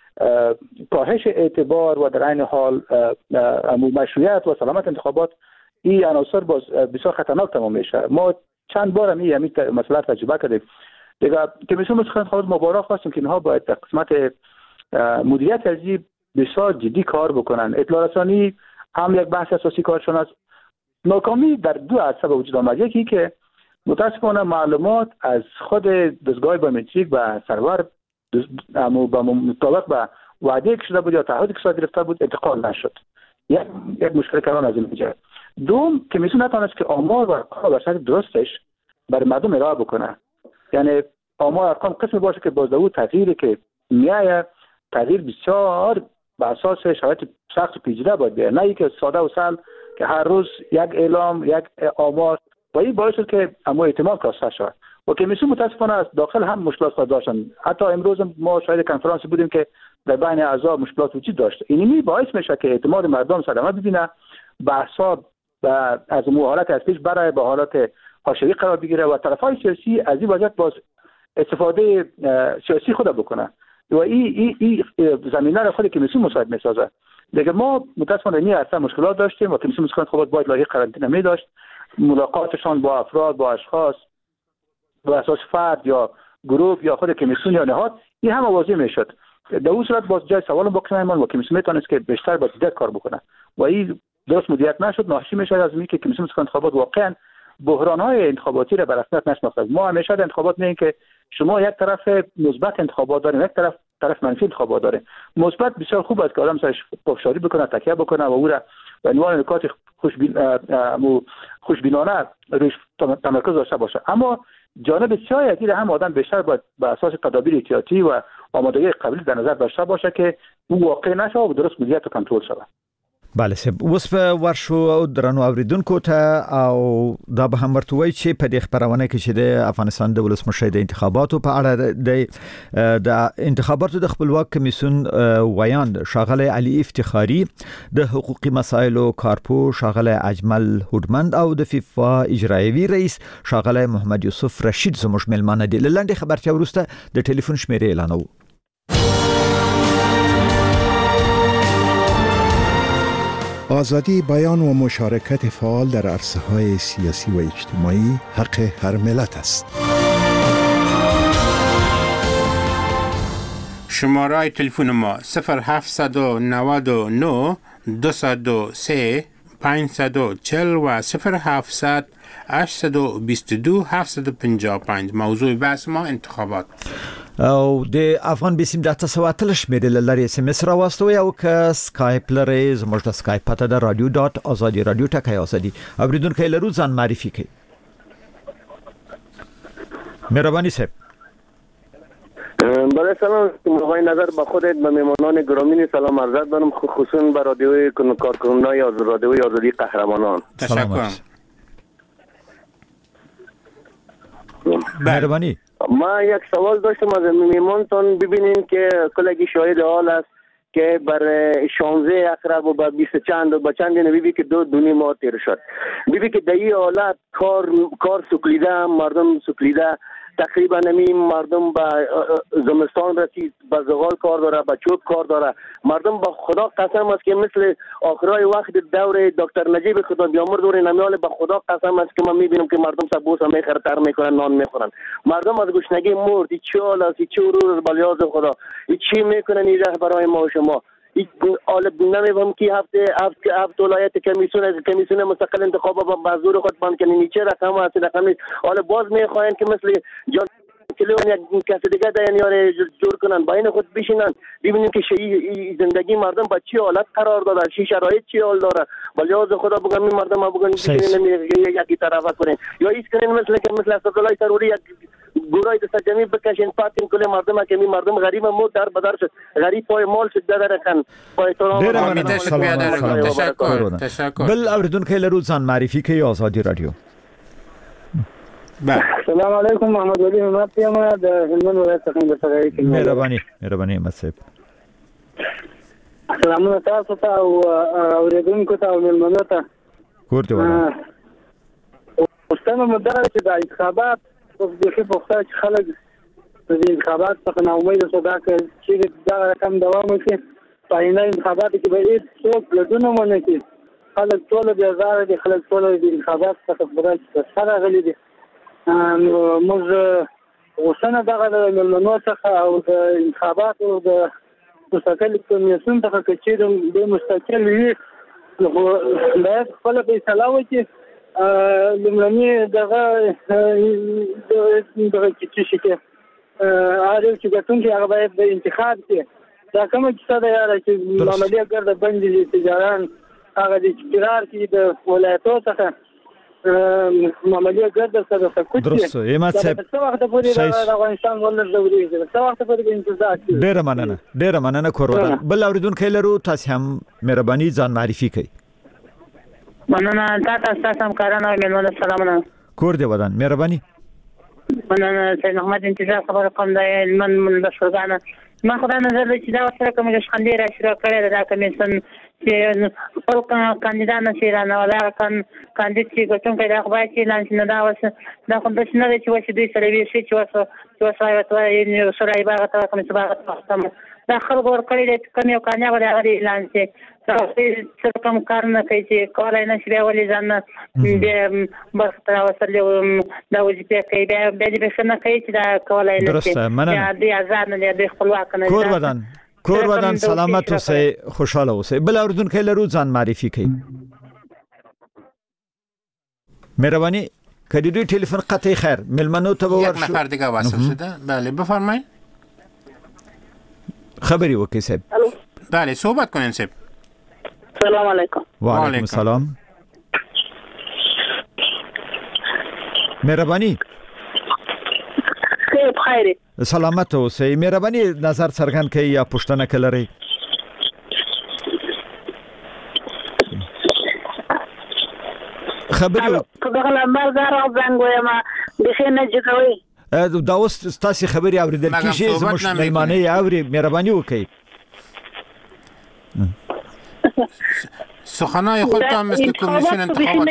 کاهش اعتبار و در عین حال مشروعیت و سلامت انتخابات، این عناصر باز بسیار خطرناک تمام میشه. ما چند بار می همین مسئله تجربه کردیم. دیگه کمیسیون انتخابات مبارک خواستیم که اینها باید در قسمت مدیریت ارزی بسیار جدی کار بکنن. اطلاع رسانی هم یک بحث اساسی کارشون است. ناکامی در دو عرصه به وجود آمد. یکی که متاسفانه معلومات از خود دستگاه بایومتریک و سرور با مطابق به وعده که شده بود یا تعهدی که صورت گرفته بود انتقال نشد. یک یک مشکل کلان از این میجه. دوم که میتون نتونست که آمار و ارقام به شکل درستش برای مردم ارائه بکنه. یعنی آمار ارقام قسمی باشه که باز دو تغییری که میایه تغییر بسیار به اساس شرایط سخت و پیچیده باید بیاید، نه اینکه ساده و سهل که هر روز یک اعلام، یک آمار و این باعث شد که اما اعتماد کاسته شد. و کمیسیون متاسفانه از داخل هم مشکلات خود داشتن. حتی امروز ما شاهد کنفرانس بودیم که در بین اعضا مشکلات وجود داشت. اینی باعث میشه که اعتماد مردم صدمه ببینه، بحثا و از حالت از پیش برای به حالت حاشیه‌ای قرار بگیره و طرفای سیاسی از این وضعیت باز استفاده سیاسی خود بکنه و این این زمینه را خود کمیسیون مساعد میسازه. دیگه ما متاسفانه این اصلا مشکلات داشتیم و کمیسیون انتخابات باید لایحه قرنطینه می داشت. ملاقاتشان با افراد، با اشخاص به اساس فرد یا گروه یا خود کمیسیون یا نهاد این هم واضح میشد. در اون صورت باز جای سوال باقی نماند و کمیسیون میتونست که بیشتر با دقت کار بکنه و این درست مدیریت نشد. ناشی میشه از اینکه کمیسیون انتخابات واقعا بحران‌های انتخاباتی را به رسمیت نشناخته. ما همیشه در انتخابات میگیم که شما یک طرف مثبت انتخابات دارین، یک طرف طرف منفی انتخابات داره. مثبت بسیار خوب است که آدم سرش پافشاری بکنه، تکیه بکنه و او را به عنوان نکات خوشبینانه روش تمرکز داشته باشه. اما جانب سیاسی هم آدم بیشتر باید به اساس تدابیر احتیاطی و آمادگی قبلی در نظر داشته باشه که او واقع نشه و درست مدیریت و کنترل شود. بله سب اوس په ورشو او درنو اوریدونکو ته او دا به هم ورته وای چې په دې خبرونه کې چې د افغانستان د ولسمشر د انتخاباتو په اړه د د انتخاباتو د خپلواک کمیسیون ویاند شاغله علي افتخاری د حقوقي مسایلو کارپو شاغله اجمل هودمند او د فیفا اجرایوي رئیس شاغله محمد یوسف رشید زموږ ملمانه دي. لاندې خبرتیا ورسته د ټلیفون شمیره اعلانو. آزادی بیان و مشارکت فعال در عرصه‌های سیاسی و اجتماعی حق هر ملت است. شماره تلفن ما صفر هفت نه نه دو صفر سه پنج چهار و صفر هفت هشت دو دو هفت پنج پنج. موضوع بحث ما انتخابات. او د افغان بیسیم د تاسو اتلش مې د لری اس ام اس راوستو یو ک سکایپ لري زموږ د سکایپ پته د رادیو ډاټ ازادي رادیو ټکای ازادي اوریدونکو لرو ځان معرفي کړئ. مهرباني صاحب. برای سلام مقای نظر با خودت به میمانان گرامی سلام عرض دارم، خصوصا به رادیوی کارکنان از رادیوی آزادی قهرمانان. تشکر. مهربانی. ما یک سوال داشتم از میمانتان. ببینین که کلگی شاهد حال است که بر شانزده اقرب و بر بیست چند و با چند نبیبی که دو دونی ماه تیر شد. بیبی که در این حالت کار کار سکلیده، مردم سکلیده، تقریبا نمی مردم با زمستان رسید، با زغال کار داره، با چوب کار داره. مردم با خدا قسم است که مثل آخرای وقت دور دکتر نجیب خدا بیامرز دور نمیال، با خدا قسم است که من میبینم که مردم سبوس میخره، تر میکنن، نان میخورن. مردم از گشنگی مرد. این چه حال است؟ چه روز بلیاز خدا؟ این چی میکنن این برای ما و شما؟ حالا نمی‌فهم که هفته هفته هفته ولایت کمیسیون کمیسیون مستقل انتخاب با بازور خود بند کنین چه رقم است رقم نیست. حالا باز میخواین که مثل جان کلیون یک کس دیگه در یار جور کنن، با این خود بشینن ببینیم که شی زندگی مردم با چی حالت قرار داره، چی شرایط چی حال داره. ولی از خدا بگم این مردم ما بگن یکی طرفه کنین یا ایست کنین مثل که مثل اسدالله سروری یک گورای دست جمعی بکشین پاتین کل مردم که می مردم غریب مو در بدر شد، غریب پای مال شد در کن پای تو تشکر تشکر بل اوردون که لروزان معرفی که آزادی رادیو. السلام علیکم محمد ولی حمد یم د هلمند ولایت څخه د سره کې مهرباني مهرباني مسعود. سلامونه تاسو ته او اوریدونکو ته او ملمنو ته ورته وایم. واستنه مدار چې د انتخابات په دغه وخت کې خلک د انتخابات څخه نو امید سودا چې دا رقم دوام وکړي. پاینه انتخابات کې به هیڅ څوک لدونه مونږ کې خلک ټول د هزار د خلک ټول د انتخابات څخه برابر سره غلي دي. موږ اوسنه دغه د ملمنو څخه او د انتخاباتو د مستقل کمیسیون څخه چې د مستقل وي باید خپل فیصله وکړي. لومړني دغه دغه چې شي کې اړ چې ګټونکي هغه باید د انتخاب کې دا کومه کیسه ده یاره چې معاملې ګرده بندي تجاران هغه د اقتدار کې د ولایتو څخه معاملې ګرده سره سکوت درست ایمت صاحب څه وخت پورې د افغانستان ولر ضروري دی څه وخت پورې انتظار کوي. ډیره مننه ډیره مننه کورونه بل اوریدونکو لرو تاسو هم مهرباني ځان معرفي کړئ. مننه تاسو تاسو هم کارانه مېلمانه سلامونه کور دی ودان مهرباني مننه سید محمد انتظار خبر کوم د من من بشرګانه ما خدای نظر چې دا سره کوم د شخندې را شروع کړی دا کمیسیون چې خپل کاندیدان نشي را نه ولا کان کاندید چې ګټون کې دا خو باید چې لانچ نه دا وس دا کوم د شنه چې وشه دوی سره وی شي چې وسه چې وسه وایي نو سره یې باغ ته کوم څه باغ ته دا خلک ور کړی د کوم یو کامیاب دی هغه اعلان چې څه کوم کار نه کوي چې کولای نشي بیا ولې ځان به بس تر وسله دا وځي کوي بیا به دې څه نه کوي چې دا کولای نشي یا دې آزاد نه دې خپلواک نه کور ودان کور ودان سلامت اوسئ خوشاله اوسئ. بل اوردونکو لرو ځان معرفي کړئ. مهرباني کدی دوی تلفن قطعی خیر ملمنو ته ورشو. یک نفر دیگه واسه شده. بله بفرمایید. خبری وکي صاحب. بله صحبت کنین صاحب. سلام علیکم. و علیکم السلام. مهرباني خیر خیر سلامت اوسئ. مهرباني نظر څرګند کړئ یا پوښتنه کړئ. خبري په دغه لمبر زاره زنګ وایم د خینه جوړوي دا اوس تاسو خبري اوریدل کیږي زموږ مېلمانه اوري مهرباني وکړئ. سخنای خودتان مثل کمیسیون انتخابات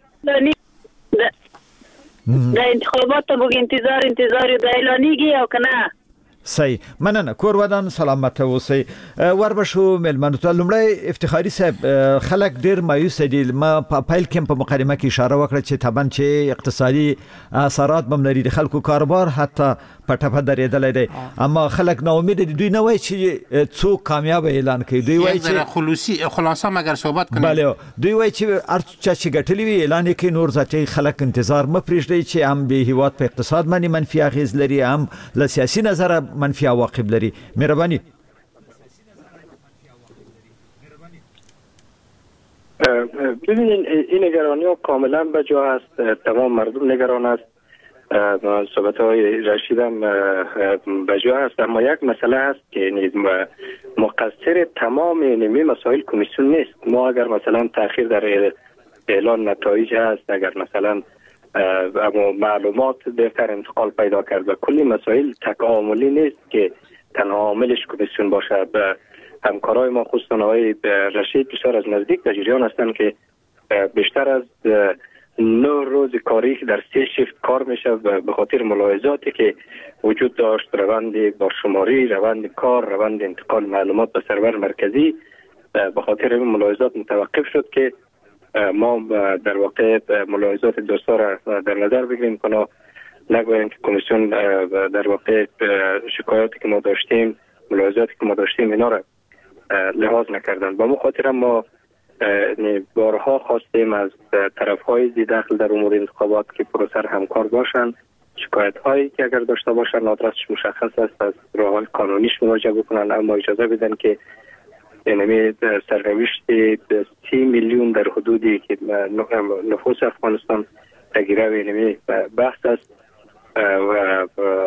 دا انتخابات ته موږ انتظار انتظار د اعلانېږي او کنه صحیح مننه کور ودان سلامت اوسئ. وربشو ملمنو ته لمړی افتخاری صاحب خلک ډیر مایوس دي. ما په پایل کې په مقدمه کې اشاره وکړه چې طبعا چې اقتصادي اثرات بم لري د خلکو کاروبار حتی پټه درېدل دي اما خلک نو امید دي دوی نه وای چې څوک کامیاب اعلان کوي. دوی وای چې خلاصي خلاصه مگر صحبت کنه بله دوی وای چې ارڅ چې ګټلی وی اعلان کوي نور ځکه خلک انتظار م پرېږدي چې هم به هیواد په اقتصاد باندې منفي اغیز لري هم له سیاسي نظر منفي عواقب لري. مهرباني ببینید این نگرانی ها کاملا به جا است. تمام مردم نگران است. صحبت های رشید هم به جا است اما یک مسئله است که مقصر تمام نمی مسائل کمیسیون نیست. ما اگر مثلا تأخیر در اعلان نتایج هست، اگر مثلا اما معلومات بهتر انتقال پیدا کرد و کلی مسائل تکاملی نیست که تنها عاملش کمیسیون باشه. به همکارای ما خصوصا آقای رشید بسیار از نزدیک در جریان هستند که بیشتر از نه روز کاری که در سه شیفت کار میشه به خاطر ملاحظاتی که وجود داشت، روند بارشماری، روند کار، روند انتقال معلومات به سرور مرکزی، به خاطر این ملاحظات متوقف شد که ما در واقع ملاحظات دوستا را در نظر بگیریم کنه نگوییم که کمیسیون در واقع شکایاتی که ما داشتیم، ملاحظاتی که ما داشتیم اینا را لحاظ نکردن. با مخاطر ما بارها خواستیم از طرف‌های ذی دخل در امور انتخابات که پروسر همکار باشند، شکایت هایی که اگر داشته باشند آدرسش مشخص است از راه‌های قانونیش مراجعه بکنن، اما اجازه بدن که یعنی سرنوشت سی میلیون در حدودی که نفوس افغانستان تگیره یعنی بحث است و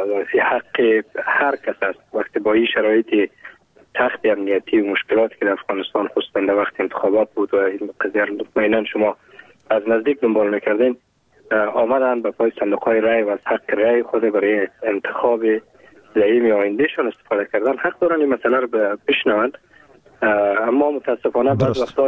حق هر کس است وقتی با این شرایط تخت امنیتی و مشکلاتی که در افغانستان خصوصا در وقت انتخابات بود و این قضیه مطمئنا شما از نزدیک دنبال میکردین، آمدن به پای صندوق‌های رای و از حق رای خود برای انتخاب زعیم آیندهشان استفاده کردن. حق دارن این مسئله رو بشنوند، اما متاسفانه بعض وقتا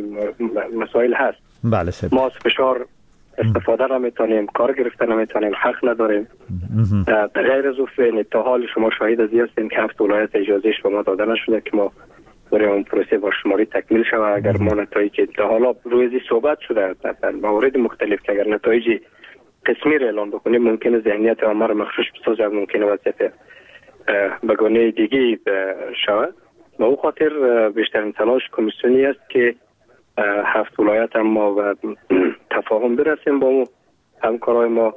مسائل هست. بله سب. ما از فشار استفاده نمیتونیم، کار گرفتن نمیتونیم، حق نداریم. در غیر از اون تا حال شما شاهد از این هستیم که هفت ولایت اجازهش به ما داده نشده که ما برای اون پروسه بارشماری تکمیل شود. اگر ما نتایج تا حالا روزی صحبت شده در موارد مختلف که اگر نتایج قسمی را اعلام بکنیم ممکنه ذهنیت عامه را مخشوش بسازه، ممکنه وضعیت بگونه دیگه شود. به اون خاطر بیشترین تلاش کمیسیونی است که هفت ولایت هم ما و تفاهم برسیم با همکارای ما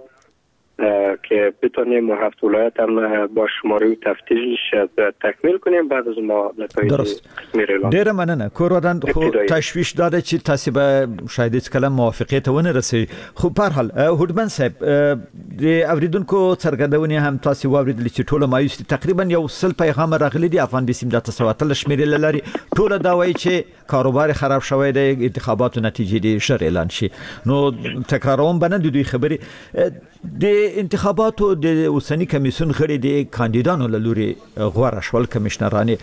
که بتونیم و هفت ولایت هم با شماری و تفتیش تکمیل کنیم. بعد از ما نتایج قسمی را اعلام. ډیره مننه. کورودان خو تشویش داده چې تاسو به شاید هیڅ کله موافقت ونه رسي. خو په هر حال هډمن صاحب د اوریدونکو څرګندونې هم تاسو واوریدل چې ټوله مایوس تقریبا یو سل پیغام راغلي دي افغان بسیم د تسواتل شمیرې لري. ټوله دا وایي چې کاروبار خراب شوی دی، انتخاباتو نتیجې دي شر اعلان شي. نو تکراروم بنه د دوی خبرې د انتخاباتو د اوسنی کمیسیون غړي د کاندیدانو لوري غوړه شول کمشنرانه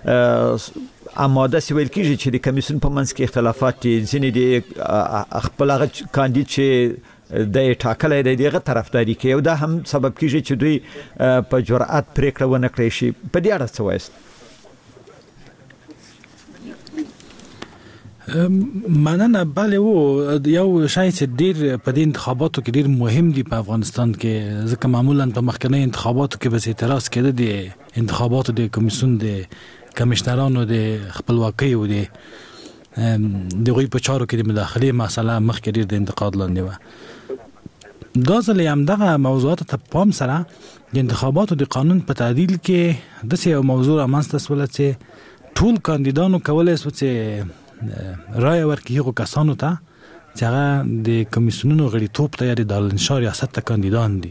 اماده سویل کیږي چې د کمیسیون په منځ کې اختلافات ځینې د خپل هغه کاندید چې د ټاکلې د دغه طرفداري کوي او دا هم سبب کیږي چې دوی په جرأت پریکړه ونه کړی شي. په دې اړه څه وایست؟ مننه. بله و یو شای چې ډیر په دې انتخاباتو کې ډیر مهم دی په افغانستان کې، ځکه معمولا په مخکنی انتخاباتو کې به اعتراض کېده د انتخاباتو د کمیسیون د کمشنرانو د خپلواکۍ او د دغه په چارو کې د مداخله مسله مخکې ډیر د انتقاد لاندې و. دا ځل هم دغه موضوعات ته پام سره د انتخاباتو د قانون په تعدیل کې د یو موضوع رامنځته شول چې ټول کاندیدانو کولای شي چې رای ورکړي هغو کسانو ته چې هغه د کمیسیونونو غړیتوب ته یا د دارالانشا ریاست ته کاندیدان دي.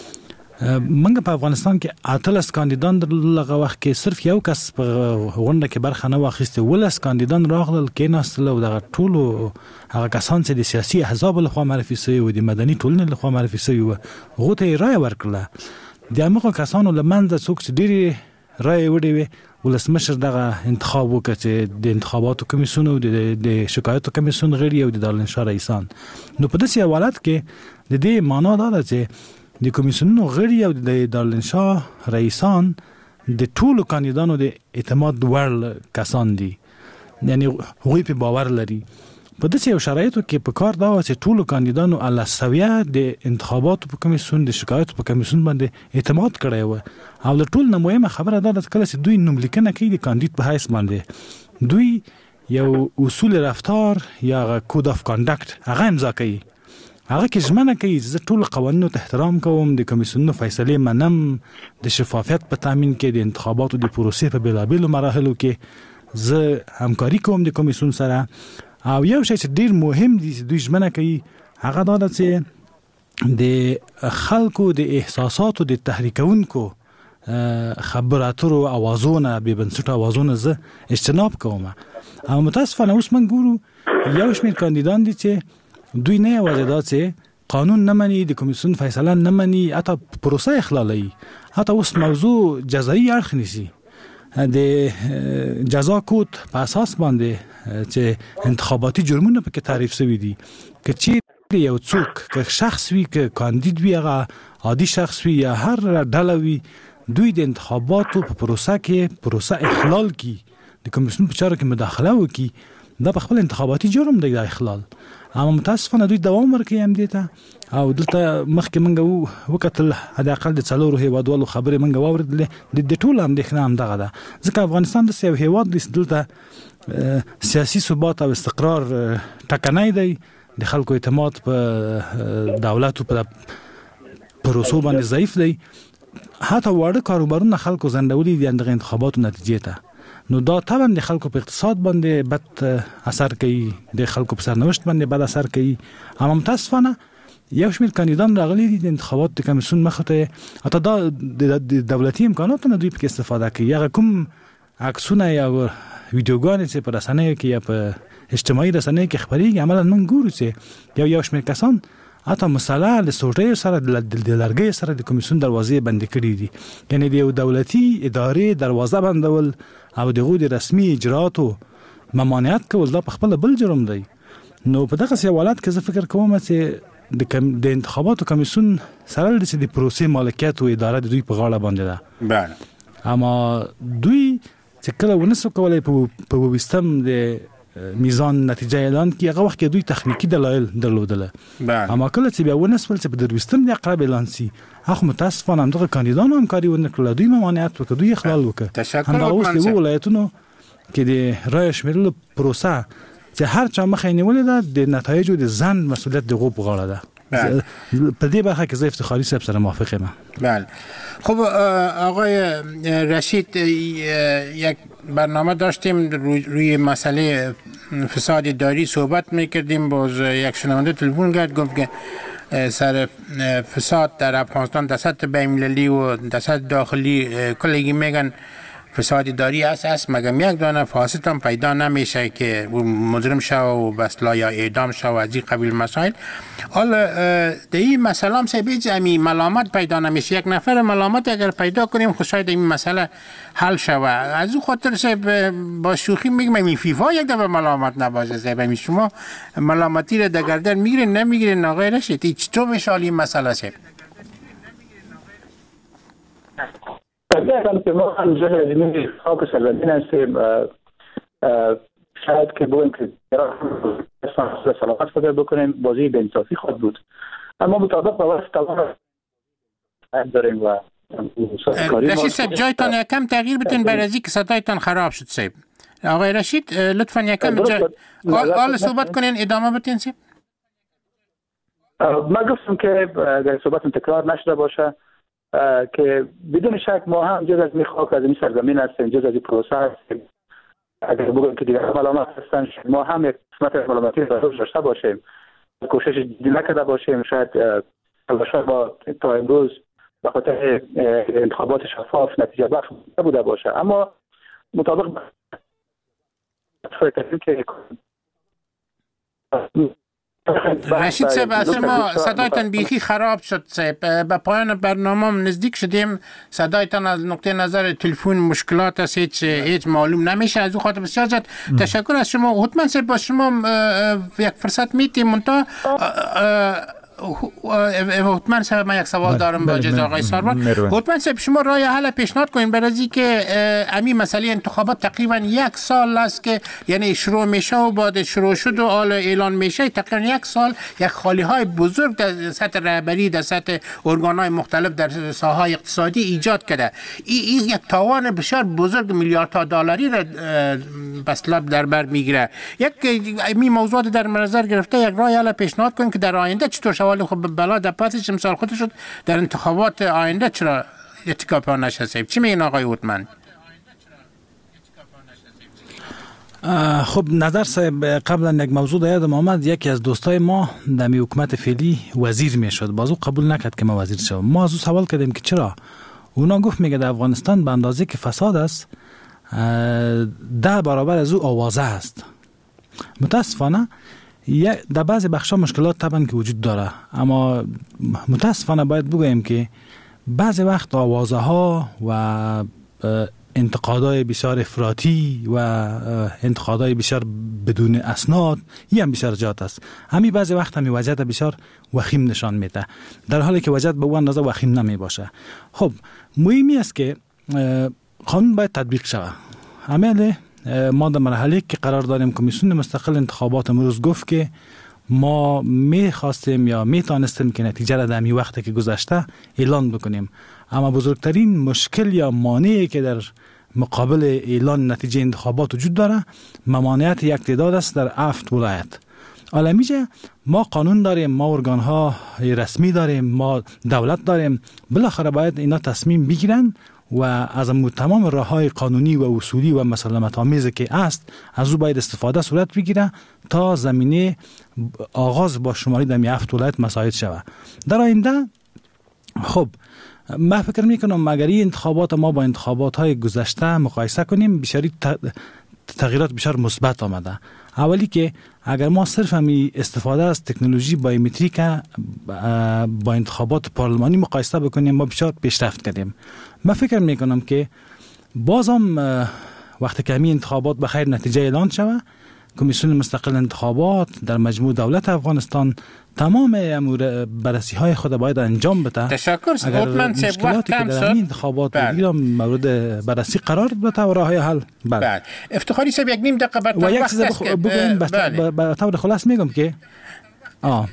منګه په افغانستان کې اتلس کاندیدان لغه وخت کې صرف یو کس په غونډه کې برخه نه واخیسته، ولس کاندیدان راغلل کېناستل او دغه ټولو هغه کسان چې د سیاسي احزاب له خوا معرفي شوي و، د مدني ټولنې له خوا معرفي شوي و، هغو ته یې رای ورکړله. د همغو کسانو له منځه څوک چې ډېرې رای وړې وې ولسمشر دغه انتخاب وکړ چې د انتخاباتو کمیسیون او د شکایتو کمیسیون غړي او د دارالانشا رئیسان. نو په داسې حالت کې د دې معنا دا ده چې د کمیسیونونو غړي او د دارالانشا رئیسان د ټولو کاندیدانو د اعتماد وړ کسان دي، یعنی هغوی په باور لري. په داسې یو شرایطو کې په کار دا و چې ټولو کاندیدانو علی سویه د انتخاباتو په کمیسیون د شکایتو په کمیسیون باندې اعتماد کړی و. او د ټول نه مهمه خبره دا ده چې کله چې دوی نوملیکنه کوي د کاندید په حیث باندې دوی یو اصول رفتار یا کود اف کانډکټ هغه امضا کوي، هغه کې ژمنه کوي چې زه ټول قوانینو ته احترام کوم، د کمیسیونونو فیصلې منم، د شفافیت په تامین کې د انتخاباتو د پروسې په بېلابېلو مراحلو کې زه همکاري کوم د کمیسیون سره. او یو شی چې ډیر مهم دی چې دوی ژمنه کوي هغه دا ده چې د خلکو د احساساتو د تحریکونکو خبراتو اوازونه به بنسټ اوازونه زه اجتناب کوم. او متاسفانه اوس موږ ګورو یو شمېر کاندیدان دي چې دوی نه یوازې دا چې قانون نمانی، د کمیسیون فیصله نمانی، حتی پروسه اخلالی، حتی اوس موضوع جزایی اړخ نیسي. د جزا کود په اساس باندې چې انتخاباتي جرمونه پکې تعریف شوي دي، که چیرې یو څوک که شخص وي که کاندید وي هغه عادي شخص وي یا هر ډله وي، دوی د انتخاباتو په پروسه کې پروسه اخلال کی، د کمیسیون په چارو کې مداخله وکي، دا په خپل انتخاباتي جرم دی دا اخلال. اما متاسفانه دوی دوام ورکوي هم دې ته. او دلته مخکې موږ وکتل حد اقل د څلورو هیوادوالو خبرې موږ واورېدلې، د ټولو اندېښنه همدغه ده، ځکه افغانستان داسې یو هیواد دی دلته سیاسي ثبات او استقرار ټکنی دی، د خلکو اعتماد په دولت او په پروسو باندې ضعیف دی، حتی واړه کاروبارونه خلکو زندولي دي اندغه انتخاباتو نتیجې ته. نو دا طبعا د خلکو په اقتصاد باندې بد اثر کوي، د خلکو په سرنوشت باندې بد اثر کوي. اما متاسفانه یو شمېر کاندیدان راغلي دي د انتخاباتو د کمیسیون مخې ته، حتی دا د دولتي امکاناتو نه دوی پکې استفاده کوي. هغه کوم عکسونه یا ویډیوګانې چې په رسنیو کې یا په اجتماعي رسنیو کې خپرېږي، عملاً موږ ګورو چې یو یو شمېر کسان حتی مسله له سوټیو سره د لرګیو سره د کمیسیون دروازې بندې کړي دي. یعنې د یو دولتي ادارې دروازه بندول او دغه د رسمي اجراتو ممانعت کول دا په خپل بل جرم دی. نو په دغه حالت کې زه فکر کوم چې د انتخاباتو کمیسیون سره د پروسې مالکیت او اداره د دوی په غاړه باندې ده. بله. اما دوی چې کله ونسو کولای په وستم د میزان نتیجه اعلان کی، هغه وخت کې دوی تخنیکی دلایل درلودل. اما کله چې بیا ونسول چې په دروستم د اقرب اعلان سي، هغه متاسفانه همدغه کاندیدانو همکاري ونه کړل، دوی ممانعت وکړ، دوی اخلال وکړ. همدا اوس د ولایتونو کې د رای شمیرلو پروسه چې هر چا مخې نیولې ده، د نتایجو د ځان مسؤلیت دغه په غاړه ده. په دې برخه کې زه افتخاری صاحب سره موافق یم. بله. خب آقای رشید، یک برنامه داشتیم روی مسئله فساد اداری صحبت میکردیم، باز یک شنونده تلفن کرد گفت که سر فساد در افغانستان در سطح بین‌المللی و در سطح داخلی کلگی میگن فساد اداری است است مگم یک دانه فاسد هم پیدا نمیشه که مجرم شو و بسلا یا اعدام شو و از این قبیل مسائل. حالا در این مسئله هم سبیج امی ملامت پیدا نمیشه، یک نفر ملامت اگر پیدا کنیم خود شاید این مسئله حل شوه. از اون خاطر سب با شوخی میگم امی فیفا یک دفعه ملامت نباشه، سب امی شما ملامتی را در گردن میگیرین نمیگیرین آقای رشید، چطور میشه این مسئله سب؟ طبیعتاً که ما هم جزء از این خاک سرزمین هستیم، شاید که بگویم که سلامت فکر بکنیم بازی به انصافی خواهد بود، اما مطابق با وقت تمام داریم و رشید صاحب جایتان یکم تغییر بتین برای از که صدایتان خراب شد صاحب. آقای رشید لطفاً یکم جای آل صحبت کنین ادامه بتین صاحب. من گفتم که در صحبتون تکرار نشده باشه که بدون شک ما هم جز از این خاک از این سرزمین هستیم، جز از این پروسه هستیم. اگر بگویم که دیگر ملامت هستن، ما هم یک قسمت از ملامتی را داشته باشیم، کوشش جدی نکرده باشیم، شاید تلاش‌ها با تا امروز به خاطر انتخابات شفاف نتیجه بخش نبوده باشه. اما مطابق فکر که رشید صاحب از شما صدایتان بیخی خراب شد صاحب، به پایان برنامه نزدیک شدیم، صدایتان از نقطه نظر تلفن مشکلات است، هیچ هیچ معلوم نمیشه. از اون خاطر بسیار زیاد تشکر از شما. حتما صاحب با شما یک فرصت میتیم منتها حتما صاحب من یک سوال دارم با اجازه آقای ساربان. حتما صاحب شما راه حل پیشنهاد کنین برای اینکه امی مسئله انتخابات تقریبا یک سال است که یعنی شروع میشه و بعد شروع شد و حالا اعلان میشه، تقریبا یک سال یک خالی های بزرگ در سطح رهبری در سطح ارگان های مختلف در ساحه اقتصادی ایجاد کرده. این ای یک تاوان بسیار بزرگ میلیاردها دلاری را بسلب در بر میگیره. یک می موضوعات در نظر گرفته یک راه حل پیشنهاد کنین که در آینده چطور شوالی خب بلا در پسش امسال خود شد در انتخابات آینده چرا اتکا پا نشه؟ چی میگین آقای اوتمن؟ خب نظر صاحب قبلا یک موضوع در یادم آمد، یکی از دوستای ما در می حکومت فعلی وزیر میشد، بازو قبول نکرد که ما وزیر شوم. ما از او سوال کردیم که چرا؟ اونا گفت میگه در افغانستان به اندازه که فساد است ده برابر از او آوازه است. متاسفانه در بعضی بخش‌ها مشکلات طبعا که وجود داره، اما متاسفانه باید بگوییم که بعضی وقت آوازه ها و انتقادهای بسیار افراطی و انتقادهای بسیار بدون اسناد این هم بسیار جات است. همین بعضی وقت همی وضعیت بسیار وخیم نشان میده، در حالی که وضعیت به اون اندازه وخیم نمی باشه. خب مهمی است که قانون باید تطبیق شود. عمل ما در مرحله که قرار داریم کمیسیون مستقل انتخابات امروز گفت که ما می خواستیم یا می تانستیم که نتیجه را در می وقتی که گذشته اعلان بکنیم، اما بزرگترین مشکل یا مانعی که در مقابل اعلان نتیجه انتخابات وجود داره ممانعت یک تعداد است در هفت ولایت. عالمیجه ما قانون داریم، ما ارگان ها رسمی داریم، ما دولت داریم، بالاخره باید اینا تصمیم بگیرن و از تمام راه‌های قانونی و اصولی و مسالمت آمیز که است از او باید استفاده صورت بگیره تا زمینه آغاز با شماری در هفت ولایت مساعد شود. در آینده خب من فکر میکنم اگر این انتخابات ما با انتخابات های گذشته مقایسه کنیم بسیاری تغییرات بسیار مثبت آمده. اولی که اگر ما صرف همی استفاده از تکنولوژی بایومتریک با انتخابات پارلمانی مقایسه بکنیم ما بسیار پیشرفت کردیم. من فکر میکنم که بازم وقتی که همین انتخابات به خیر نتیجه اعلان شود کمیسیون مستقل انتخابات در مجموع دولت افغانستان تمام امور بررسی های خود باید انجام بده. تشکر. اگر مشکلاتی که در این انتخابات بگیرم مورد بررسی قرار بده و راه حل. بله. افتخاری صاحب یک نیم دقیقه بعد و یک چیز بخ... بگویم به طور خلاص میگم که آه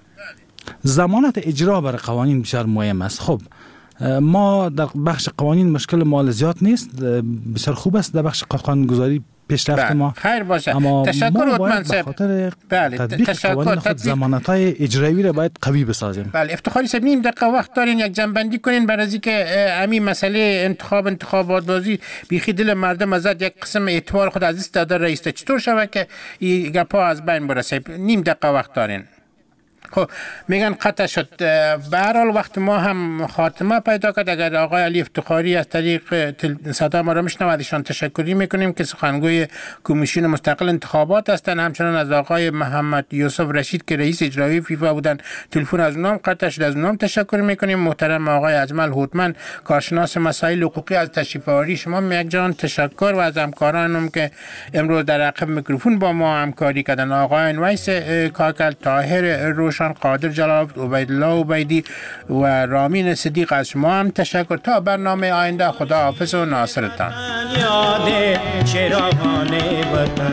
ضمانت اجرا بر قوانین بسیار مهم است. خب ما در بخش قوانین مشکل مال زیاد نیست، بسیار خوب است در بخش قانونگذاری پیشرفت ما. خیر باشه. اما تشکر ما باید به خاطر بله. تطبیق قوانین خود ضمانت‌های اجرایی را باید قوی بسازیم. بله افتخاری صاحب نیم دقیقه وقت دارین یک جنبندی کنین برای اینکه همین مسئله انتخاب انتخابات بازی بیخی دل مردم ازت یک قسم اعتبار خود عزیز داده رئیس چطور شود که این گپا از بین بره؟ صاحب نیم دقیقه وقت دارین. خب میگن قطع شد. به هر حال وقت ما هم خاتمه پیدا کرد. اگر آقای علی افتخاری از طریق صدا ما را میشنود ایشان تشکری میکنیم که سخنگوی کمیسیون مستقل انتخابات هستند. همچنان از آقای محمد یوسف رشید که رئیس اجرایی فیفا بودن تلفن از اونام قطع شد، از اونام تشکر میکنیم. محترم آقای اجمل هوتمن کارشناس مسائل حقوقی از تشریف آوری شما یک جان تشکر و از همکارانم که امروز در عقب میکروفون با ما همکاری کردن. آقای ویس کاکل، طاهر روش، قادر جلال، عبیدالله عبیدی و رامین صدیق از شما هم تشکر. تا برنامه آینده خدا حافظ و ناصرتان. یاد چراغان وطن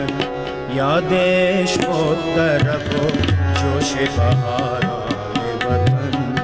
یادش بود در رگ و جوش بهاران وطن.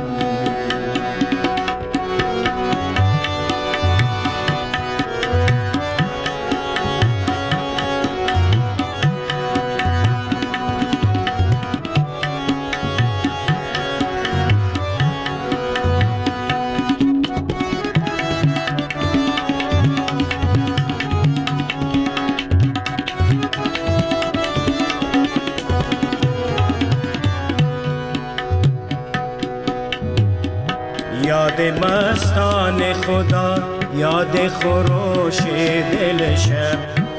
یاد مستان خدا، یاد خروش دل شب،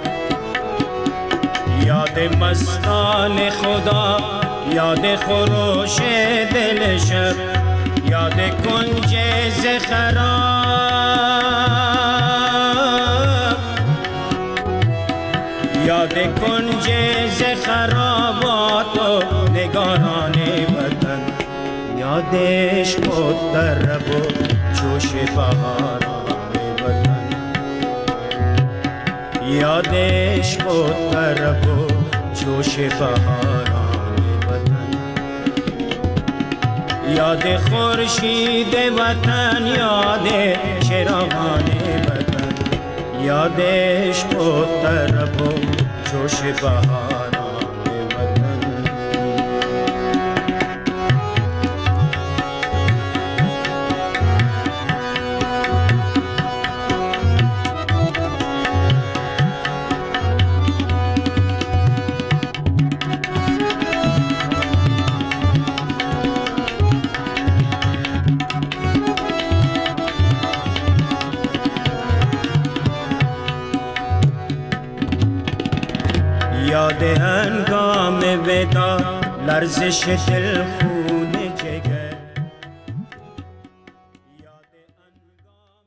یاد مستان خدا، یاد خروش دل شب، یاد کنج خراب، یاد کنج خرابات و نگاران وطن. یادش بود در رگ و جوش بهاران وطن. یادش بود در رگ و جوش بهاران وطن. یاد خورشید وطن، یاد چراغان وطن. یادش بود در رگ و جوش بهاران. یاد یاد هنگام ودا لرزش دل خون